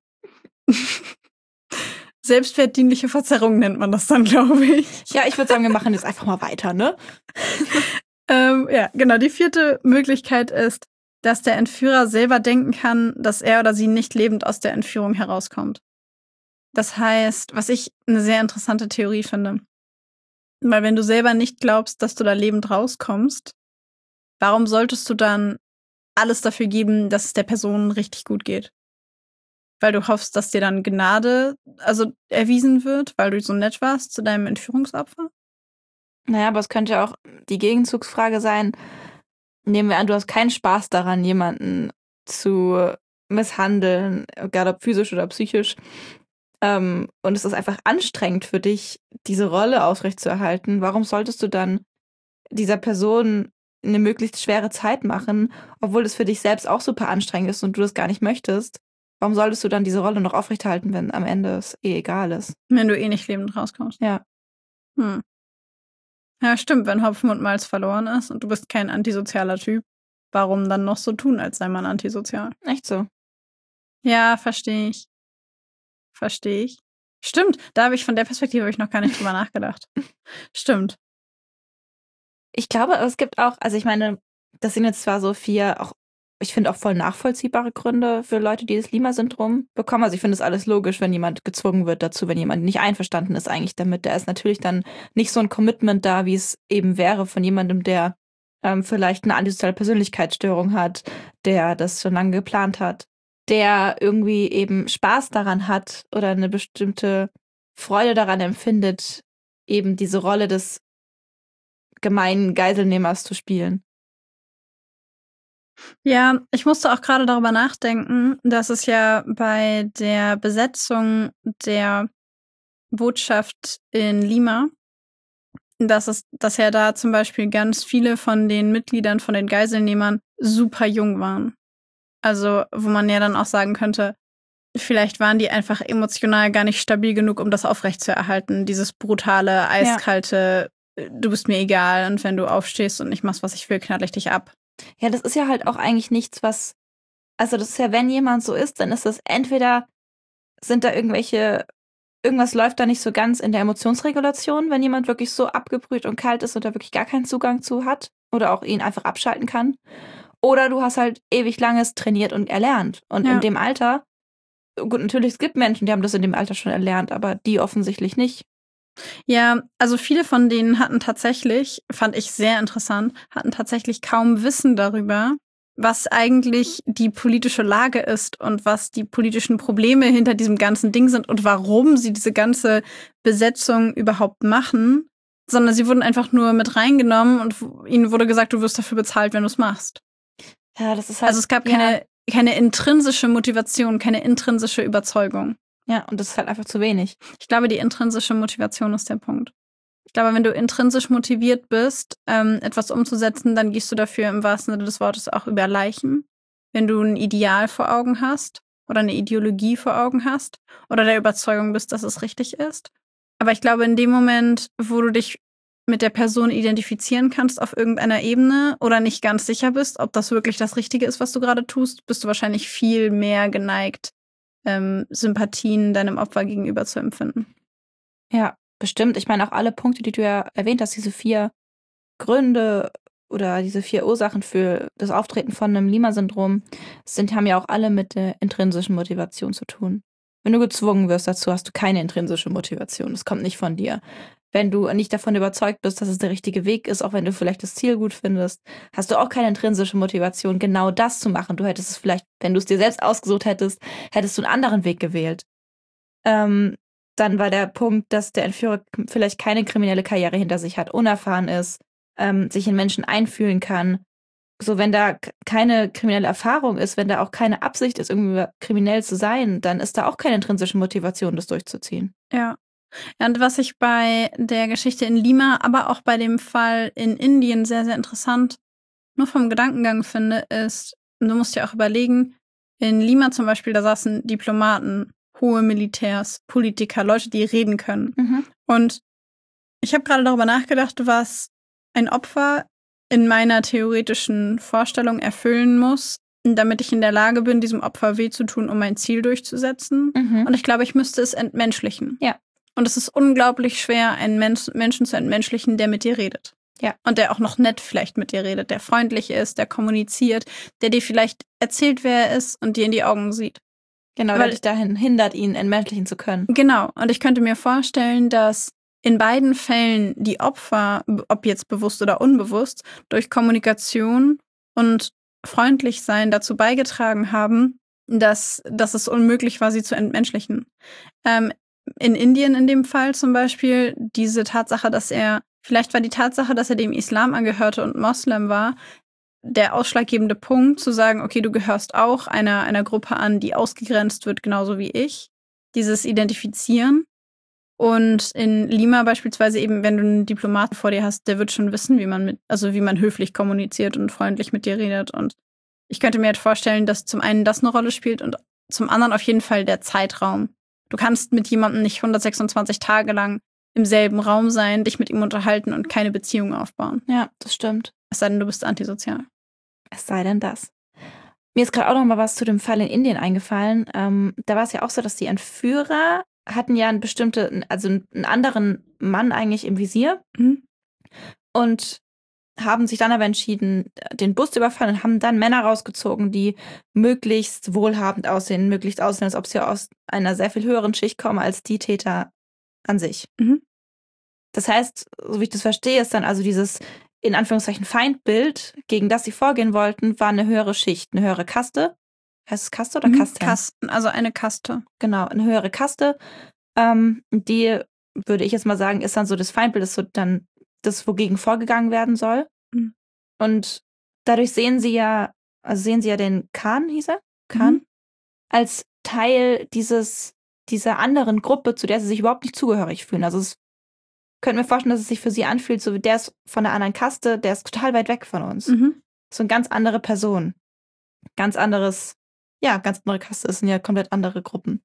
Selbstwertdienliche Verzerrung nennt man das dann, glaube ich. Ja, ich würde sagen, wir machen jetzt einfach mal weiter, ne? ähm, ja, genau. Die vierte Möglichkeit ist, dass der Entführer selber denken kann, dass er oder sie nicht lebend aus der Entführung herauskommt. Das heißt, was ich eine sehr interessante Theorie finde, weil wenn du selber nicht glaubst, dass du da lebend rauskommst, warum solltest du dann alles dafür geben, dass es der Person richtig gut geht? Weil du hoffst, dass dir dann Gnade also erwiesen wird, weil du so nett warst zu deinem Entführungsopfer? Naja, aber es könnte ja auch die Gegenzugsfrage sein, nehmen wir an, du hast keinen Spaß daran, jemanden zu misshandeln, egal ob physisch oder psychisch. Ähm, und es ist einfach anstrengend für dich, diese Rolle aufrechtzuerhalten. Warum solltest du dann dieser Person eine möglichst schwere Zeit machen, obwohl es für dich selbst auch super anstrengend ist und du das gar nicht möchtest? Warum solltest du dann diese Rolle noch aufrechterhalten, wenn am Ende es eh egal ist? Wenn du eh nicht lebend rauskommst. Ja. Hm. Ja, stimmt, wenn Hopfen und Malz verloren ist und du bist kein antisozialer Typ, warum dann noch so tun, als sei man antisozial? Echt so. Ja, verstehe ich. Verstehe ich. Stimmt, da habe ich von der Perspektive hab ich noch gar nicht drüber nachgedacht. Stimmt. Ich glaube, es gibt auch, also ich meine, das sind jetzt zwar so vier, auch ich finde auch voll nachvollziehbare Gründe für Leute, die das Lima-Syndrom bekommen. Also ich finde es alles logisch, wenn jemand gezwungen wird dazu, wenn jemand nicht einverstanden ist eigentlich damit. Da ist natürlich dann nicht so ein Commitment da, wie es eben wäre von jemandem, der ähm, vielleicht eine antisoziale Persönlichkeitsstörung hat, der das schon lange geplant hat, der irgendwie eben Spaß daran hat oder eine bestimmte Freude daran empfindet, eben diese Rolle des gemeinen Geiselnehmers zu spielen. Ja, ich musste auch gerade darüber nachdenken, dass es ja bei der Besetzung der Botschaft in Lima, dass es, dass ja da zum Beispiel ganz viele von den Mitgliedern von den Geiselnehmern super jung waren. Also, wo man ja dann auch sagen könnte, vielleicht waren die einfach emotional gar nicht stabil genug, um das aufrechtzuerhalten. Dieses brutale, eiskalte, ja. Du bist mir egal und wenn du aufstehst und nicht machst, was ich will, knall ich dich ab. Ja, das ist ja halt auch eigentlich nichts, was, also das ist ja, wenn jemand so ist, dann ist das entweder, sind da irgendwelche, irgendwas läuft da nicht so ganz in der Emotionsregulation, wenn jemand wirklich so abgebrüht und kalt ist und da wirklich gar keinen Zugang zu hat oder auch ihn einfach abschalten kann. Oder du hast halt ewig langes trainiert und erlernt. Und ja. in dem Alter, gut, natürlich, es gibt Menschen, die haben das in dem Alter schon erlernt, aber die offensichtlich nicht. Ja, also viele von denen hatten tatsächlich, fand ich sehr interessant, hatten tatsächlich kaum Wissen darüber, was eigentlich die politische Lage ist und was die politischen Probleme hinter diesem ganzen Ding sind und warum sie diese ganze Besetzung überhaupt machen, sondern sie wurden einfach nur mit reingenommen und ihnen wurde gesagt, du wirst dafür bezahlt, wenn du es machst. Ja, das ist halt, also es gab keine, ja. keine intrinsische Motivation, keine intrinsische Überzeugung. Ja, und das ist halt einfach zu wenig. Ich glaube, die intrinsische Motivation ist der Punkt. Ich glaube, wenn du intrinsisch motiviert bist, ähm, etwas umzusetzen, dann gehst du dafür im wahrsten Sinne des Wortes auch über Leichen. Wenn du ein Ideal vor Augen hast oder eine Ideologie vor Augen hast oder der Überzeugung bist, dass es richtig ist. Aber ich glaube, in dem Moment, wo du dich mit der Person identifizieren kannst auf irgendeiner Ebene oder nicht ganz sicher bist, ob das wirklich das Richtige ist, was du gerade tust, bist du wahrscheinlich viel mehr geneigt, ähm, Sympathien deinem Opfer gegenüber zu empfinden. Ja, bestimmt. Ich meine auch alle Punkte, die du ja erwähnt hast, diese vier Gründe oder diese vier Ursachen für das Auftreten von einem Lima-Syndrom, sind, haben ja auch alle mit der intrinsischen Motivation zu tun. Wenn du gezwungen wirst dazu, hast du keine intrinsische Motivation. Das kommt nicht von dir. Wenn du nicht davon überzeugt bist, dass es der richtige Weg ist, auch wenn du vielleicht das Ziel gut findest, hast du auch keine intrinsische Motivation, genau das zu machen. Du hättest es vielleicht, wenn du es dir selbst ausgesucht hättest, hättest du einen anderen Weg gewählt. Ähm, dann war der Punkt, dass der Entführer vielleicht keine kriminelle Karriere hinter sich hat, unerfahren ist, ähm, sich in Menschen einfühlen kann. So, wenn da keine kriminelle Erfahrung ist, wenn da auch keine Absicht ist, irgendwie kriminell zu sein, dann ist da auch keine intrinsische Motivation, das durchzuziehen. Ja. Ja, und was ich bei der Geschichte in Lima, aber auch bei dem Fall in Indien sehr, sehr interessant, nur vom Gedankengang finde, ist, du musst dir auch überlegen, in Lima zum Beispiel, da saßen Diplomaten, hohe Militärs, Politiker, Leute, die reden können. Mhm. Und ich habe gerade darüber nachgedacht, was ein Opfer in meiner theoretischen Vorstellung erfüllen muss, damit ich in der Lage bin, diesem Opfer weh zu tun, um mein Ziel durchzusetzen. Mhm. Und ich glaube, ich müsste es entmenschlichen. Ja. Und es ist unglaublich schwer, einen Mensch, Menschen zu entmenschlichen, der mit dir redet. Ja. Und der auch noch nett vielleicht mit dir redet, der freundlich ist, der kommuniziert, der dir vielleicht erzählt, wer er ist und dir in die Augen sieht. Genau, Weil- weil dich dahin hindert, ihn entmenschlichen zu können. Genau. Und ich könnte mir vorstellen, dass in beiden Fällen die Opfer, ob jetzt bewusst oder unbewusst, durch Kommunikation und freundlich sein dazu beigetragen haben, dass, dass es unmöglich war, sie zu entmenschlichen. Ähm, in Indien in dem Fall zum Beispiel diese Tatsache, dass er, vielleicht war die Tatsache, dass er dem Islam angehörte und Moslem war, der ausschlaggebende Punkt, zu sagen, okay, du gehörst auch einer, einer Gruppe an, die ausgegrenzt wird, genauso wie ich. Dieses Identifizieren. Und in Lima beispielsweise eben, wenn du einen Diplomaten vor dir hast, der wird schon wissen, wie man mit, also wie man höflich kommuniziert und freundlich mit dir redet. Und ich könnte mir jetzt vorstellen, dass zum einen das eine Rolle spielt und zum anderen auf jeden Fall der Zeitraum. Du kannst mit jemandem nicht hundertsechsundzwanzig Tage lang im selben Raum sein, dich mit ihm unterhalten und keine Beziehung aufbauen. Ja, das stimmt. Es sei denn, du bist antisozial. Es sei denn das. Mir ist gerade auch noch mal was zu dem Fall in Indien eingefallen. Ähm, da war es ja auch so, dass die Entführer hatten ja einen bestimmten, also einen anderen Mann eigentlich im Visier Mhm. und haben sich dann aber entschieden, den Bus zu überfallen und haben dann Männer rausgezogen, die möglichst wohlhabend aussehen, möglichst aussehen, als ob sie aus einer sehr viel höheren Schicht kommen als die Täter an sich. Mhm. Das heißt, so wie ich das verstehe, ist dann also dieses in Anführungszeichen Feindbild, gegen das sie vorgehen wollten, war eine höhere Schicht, eine höhere Kaste. Heißt es Kaste oder Mhm. Kaste? Kasten, also eine Kaste. Genau, eine höhere Kaste. Ähm, die, würde ich jetzt mal sagen, ist dann so das Feindbild, ist so dann das, wogegen vorgegangen werden soll. Mhm. Und dadurch sehen sie ja, also sehen sie ja den Khan, hieß er? Khan, Mhm. als Teil dieses, dieser anderen Gruppe, zu der sie sich überhaupt nicht zugehörig fühlen. Also es könnte mir vorstellen, dass es sich für sie anfühlt, so wie der ist von einer anderen Kaste, der ist total weit weg von uns. Mhm. So eine ganz andere Person. Ganz anderes, ja, ganz andere Kaste, es sind ja komplett andere Gruppen.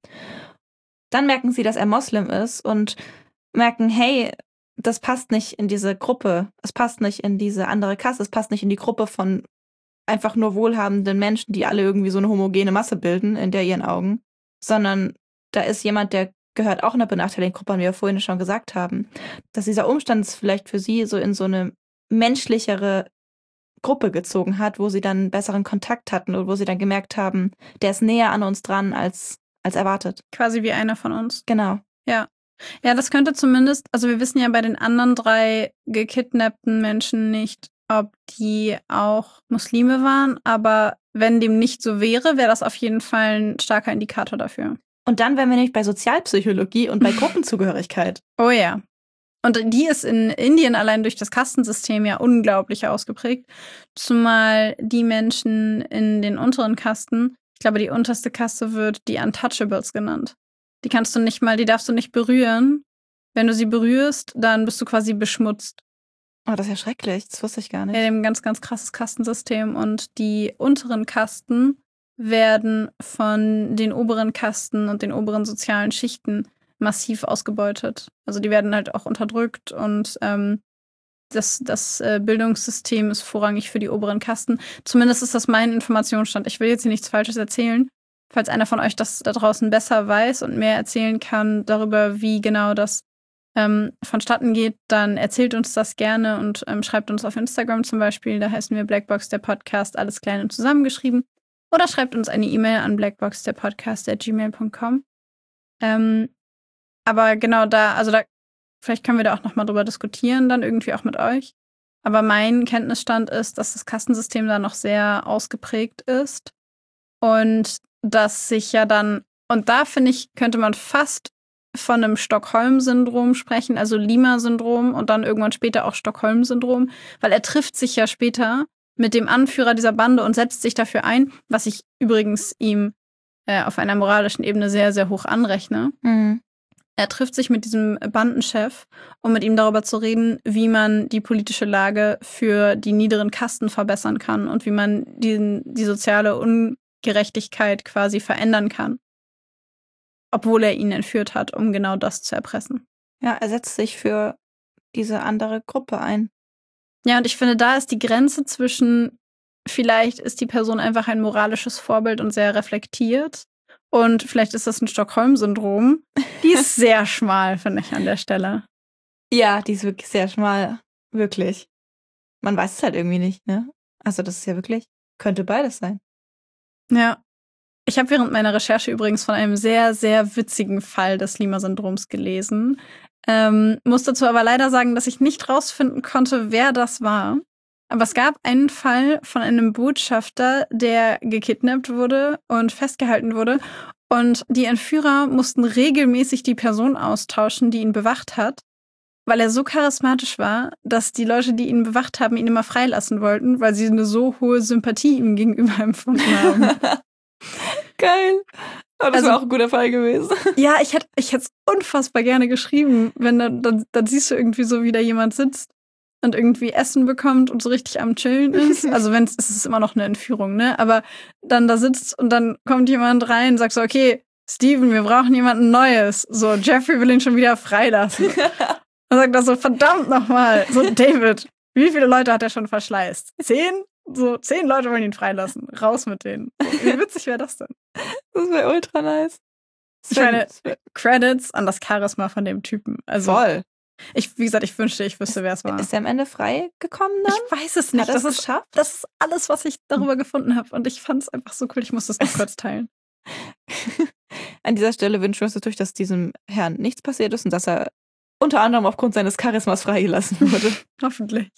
Dann merken sie, dass er Moslem ist und merken, hey, das passt nicht in diese Gruppe, es passt nicht in diese andere Kaste, es passt nicht in die Gruppe von einfach nur wohlhabenden Menschen, die alle irgendwie so eine homogene Masse bilden, in der ihren Augen, sondern da ist jemand, der gehört auch einer benachteiligten Gruppe an, wie wir vorhin schon gesagt haben, dass dieser Umstand es vielleicht für sie so in so eine menschlichere Gruppe gezogen hat, wo sie dann einen besseren Kontakt hatten und wo sie dann gemerkt haben, der ist näher an uns dran als, als erwartet. Quasi wie einer von uns. Genau. Ja. Ja, das könnte zumindest, also wir wissen ja bei den anderen drei gekidnappten Menschen nicht, ob die auch Muslime waren, aber wenn dem nicht so wäre, wäre das auf jeden Fall ein starker Indikator dafür. Und dann wären wir nämlich bei Sozialpsychologie und bei Gruppenzugehörigkeit. Oh ja. Und die ist in Indien allein durch das Kastensystem ja unglaublich ausgeprägt. Zumal die Menschen in den unteren Kasten, ich glaube, die unterste Kaste wird die Untouchables genannt. Die kannst du nicht mal, die darfst du nicht berühren. Wenn du sie berührst, dann bist du quasi beschmutzt. Oh, das ist ja schrecklich. Das wusste ich gar nicht. In einem ganz, ganz krasses Kastensystem. Und die unteren Kasten werden von den oberen Kasten und den oberen sozialen Schichten massiv ausgebeutet. Also die werden halt auch unterdrückt und ähm, das, das äh, Bildungssystem ist vorrangig für die oberen Kasten. Zumindest ist das mein Informationsstand. Ich will jetzt hier nichts Falsches erzählen. Falls einer von euch das da draußen besser weiß und mehr erzählen kann darüber, wie genau das ähm, vonstatten geht, dann erzählt uns das gerne und ähm, schreibt uns auf Instagram zum Beispiel. Da heißen wir Blackbox der Podcast, alles klein und zusammengeschrieben. Oder schreibt uns eine E-Mail an blackboxderpodcast at gmail punkt com. Ähm, aber genau da, also da, vielleicht können wir da auch nochmal drüber diskutieren, dann irgendwie auch mit euch. Aber mein Kenntnisstand ist, dass das Kastensystem da noch sehr ausgeprägt ist. Und dass sich ja dann, und da finde ich, könnte man fast von einem Stockholm-Syndrom sprechen, also Lima-Syndrom und dann irgendwann später auch Stockholm-Syndrom, weil er trifft sich ja später mit dem Anführer dieser Bande und setzt sich dafür ein, was ich übrigens ihm äh, auf einer moralischen Ebene sehr, sehr hoch anrechne. Mhm. Er trifft sich mit diesem Bandenchef, um mit ihm darüber zu reden, wie man die politische Lage für die niederen Kasten verbessern kann und wie man die, die soziale Ungerechtigkeit quasi verändern kann. Obwohl er ihn entführt hat, um genau das zu erpressen. Ja, er setzt sich für diese andere Gruppe ein. Ja, und ich finde, da ist die Grenze zwischen, vielleicht ist die Person einfach ein moralisches Vorbild und sehr reflektiert. Und vielleicht ist das ein Stockholm-Syndrom. Die ist sehr schmal, finde ich, an der Stelle. Ja, die ist wirklich sehr schmal. Wirklich. man weiß es halt irgendwie nicht, ne? Also das ist ja wirklich, könnte beides sein. Ja. Ich habe während meiner Recherche übrigens von einem sehr, sehr witzigen Fall des Lima-Syndroms gelesen. Ähm, muss dazu aber leider sagen, dass ich nicht rausfinden konnte, wer das war. Aber es gab einen Fall von einem Botschafter, der gekidnappt wurde und festgehalten wurde. Und die Entführer mussten regelmäßig die Person austauschen, die ihn bewacht hat, weil er so charismatisch war, dass die Leute, die ihn bewacht haben, ihn immer freilassen wollten, weil sie eine so hohe Sympathie ihm gegenüber empfunden haben. Geil. Oh, das Also- wäre auch ein guter Fall gewesen. Ja, ich hätte ich es unfassbar gerne geschrieben, wenn dann, dann, dann siehst du irgendwie so, wie da jemand sitzt und irgendwie Essen bekommt und so richtig am Chillen ist. Also wenn es ist immer noch eine Entführung, ne? Aber dann da sitzt und dann kommt jemand rein und sagt so, okay, Steven, wir brauchen jemanden Neues. So, Jeffrey will ihn schon wieder freilassen. Dann sagt er so, verdammt nochmal. So, David, wie viele Leute hat er schon verschleißt? Zehn? So, zehn Leute wollen ihn freilassen. Raus mit denen. So, wie witzig wäre das denn? Das wäre ultra nice. Ich meine, Credits an das Charisma von dem Typen. Also, voll. ich, wie gesagt, ich wünschte, ich wüsste, wer es war. Ist er am Ende frei gekommen dann? Ich weiß es nicht. Hat er es Das ist, geschafft? das ist alles, was ich darüber gefunden habe. Und ich fand es einfach so cool. Ich muss das noch kurz teilen. An dieser Stelle wünschen wir uns natürlich, dass diesem Herrn nichts passiert ist und dass er unter anderem aufgrund seines Charismas freigelassen wurde. Hoffentlich.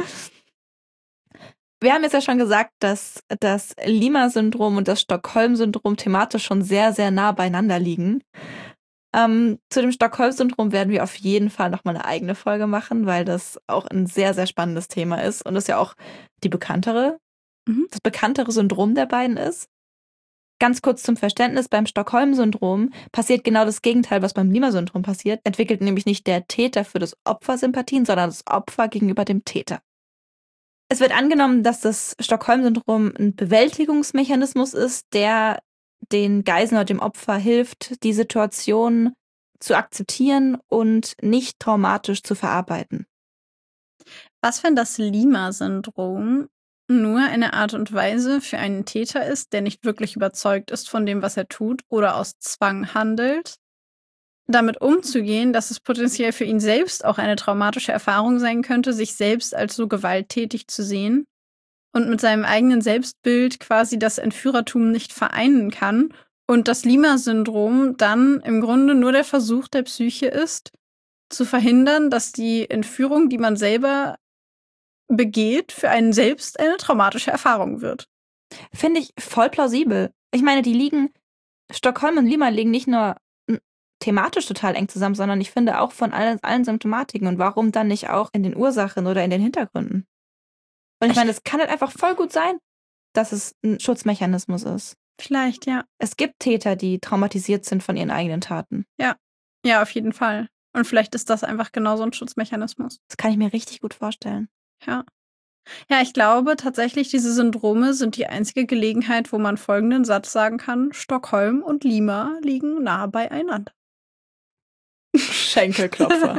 Wir haben jetzt ja schon gesagt, dass das Lima-Syndrom und das Stockholm-Syndrom thematisch schon sehr, sehr nah beieinander liegen. Ähm, zu dem Stockholm-Syndrom werden wir auf jeden Fall nochmal eine eigene Folge machen, weil das auch ein sehr, sehr spannendes Thema ist und es ja auch die bekanntere, Mhm. das bekanntere Syndrom der beiden ist. Ganz kurz zum Verständnis, beim Stockholm-Syndrom passiert genau das Gegenteil, was beim Lima-Syndrom passiert. Entwickelt nämlich nicht der Täter für das Opfer Sympathien, sondern das Opfer gegenüber dem Täter. Es wird angenommen, dass das Stockholm-Syndrom ein Bewältigungsmechanismus ist, der den Geiseln oder dem Opfer hilft, die Situation zu akzeptieren und nicht traumatisch zu verarbeiten. Was, wenn das Lima-Syndrom nur eine Art und Weise für einen Täter ist, der nicht wirklich überzeugt ist von dem, was er tut oder aus Zwang handelt, damit umzugehen, dass es potenziell für ihn selbst auch eine traumatische Erfahrung sein könnte, sich selbst als so gewalttätig zu sehen und mit seinem eigenen Selbstbild quasi das Entführertum nicht vereinen kann und das Lima-Syndrom dann im Grunde nur der Versuch der Psyche ist, zu verhindern, dass die Entführung, die man selber begeht, für einen selbst eine traumatische Erfahrung wird. Finde ich voll plausibel. Ich meine, die liegen, Stockholm und Lima liegen nicht nur thematisch total eng zusammen, sondern ich finde auch von allen, allen Symptomatiken. Und warum dann nicht auch in den Ursachen oder in den Hintergründen? Und ich meine, es kann halt einfach voll gut sein, dass es ein Schutzmechanismus ist. Vielleicht, ja. Es gibt Täter, die traumatisiert sind von ihren eigenen Taten. Ja, auf jeden Fall. Und vielleicht ist das einfach genau so ein Schutzmechanismus. Das kann ich mir richtig gut vorstellen. Ja. Ja, ich glaube tatsächlich, diese Syndrome sind die einzige Gelegenheit, wo man folgenden Satz sagen kann: Stockholm und Lima liegen nah beieinander. Schenkelklopfer.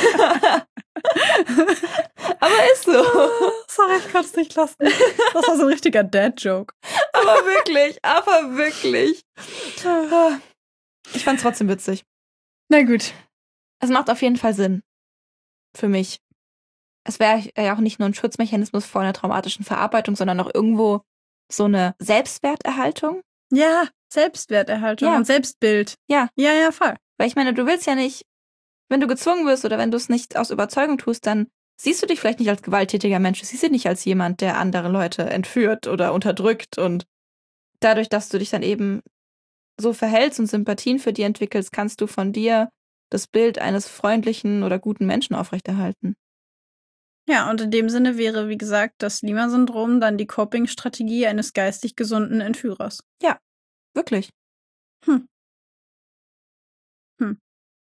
Aber ist so. Sorry, ich konnte es nicht lassen. Das war so ein richtiger Dad-Joke. Aber wirklich, aber wirklich. Ich fand's trotzdem witzig. Na gut. Es macht auf jeden Fall Sinn. Für mich. Es wäre ja auch nicht nur ein Schutzmechanismus vor einer traumatischen Verarbeitung, sondern auch irgendwo so eine Selbstwerterhaltung. Ja, Selbstwerterhaltung Ja. und Selbstbild. Ja. Ja, ja, voll. Weil ich meine, du willst ja nicht, wenn du gezwungen wirst oder wenn du es nicht aus Überzeugung tust, dann siehst du dich vielleicht nicht als gewalttätiger Mensch. Du siehst dich nicht als jemand, der andere Leute entführt oder unterdrückt. Und dadurch, dass du dich dann eben so verhältst und Sympathien für die entwickelst, kannst du von dir das Bild eines freundlichen oder guten Menschen aufrechterhalten. Ja, und in dem Sinne wäre, wie gesagt, das Lima-Syndrom dann die Coping-Strategie eines geistig gesunden Entführers. Wirklich. Hm. Hm.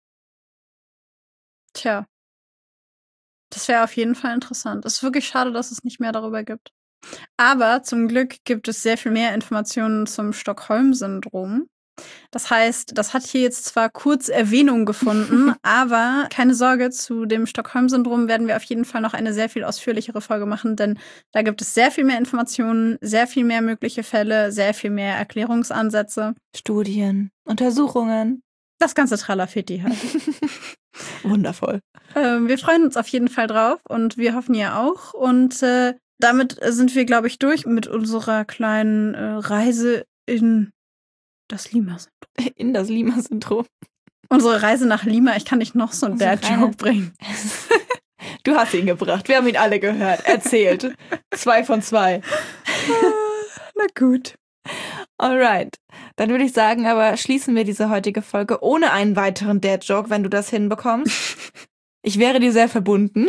Tja. Das wäre auf jeden Fall interessant. Es ist wirklich schade, dass es nicht mehr darüber gibt. Aber zum Glück gibt es sehr viel mehr Informationen zum Stockholm-Syndrom. Das heißt, das hat hier jetzt zwar kurz Erwähnung gefunden, aber keine Sorge, zu dem Stockholm-Syndrom werden wir auf jeden Fall noch eine sehr viel ausführlichere Folge machen, denn da gibt es sehr viel mehr Informationen, sehr viel mehr mögliche Fälle, sehr viel mehr Erklärungsansätze. Studien, Untersuchungen. Das ganze Tralafitti halt. Wundervoll. Ähm, wir freuen uns auf jeden Fall drauf und wir hoffen ihr auch. Und äh, damit sind wir, glaube ich, durch mit unserer kleinen äh, Reise in das Lima-Syndrom. In das Lima-Syndrom. Unsere Reise nach Lima. Ich kann nicht noch so einen Unsere Dad-Joke Reise- bringen. Du hast ihn gebracht. Wir haben ihn alle gehört. Erzählt. Zwei von zwei. Na gut. Alright. Dann würde ich sagen, aber schließen wir diese heutige Folge ohne einen weiteren Dad-Joke, wenn du das hinbekommst. Ich wäre dir sehr verbunden.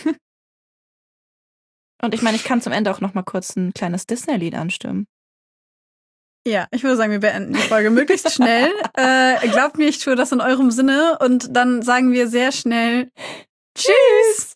Und ich meine, ich kann zum Ende auch noch mal kurz ein kleines Disney-Lied anstimmen. Ja, ich würde sagen, wir beenden die Folge möglichst schnell. Äh, glaubt mir, ich tue das in eurem Sinne. Und dann sagen wir sehr schnell Tschüss!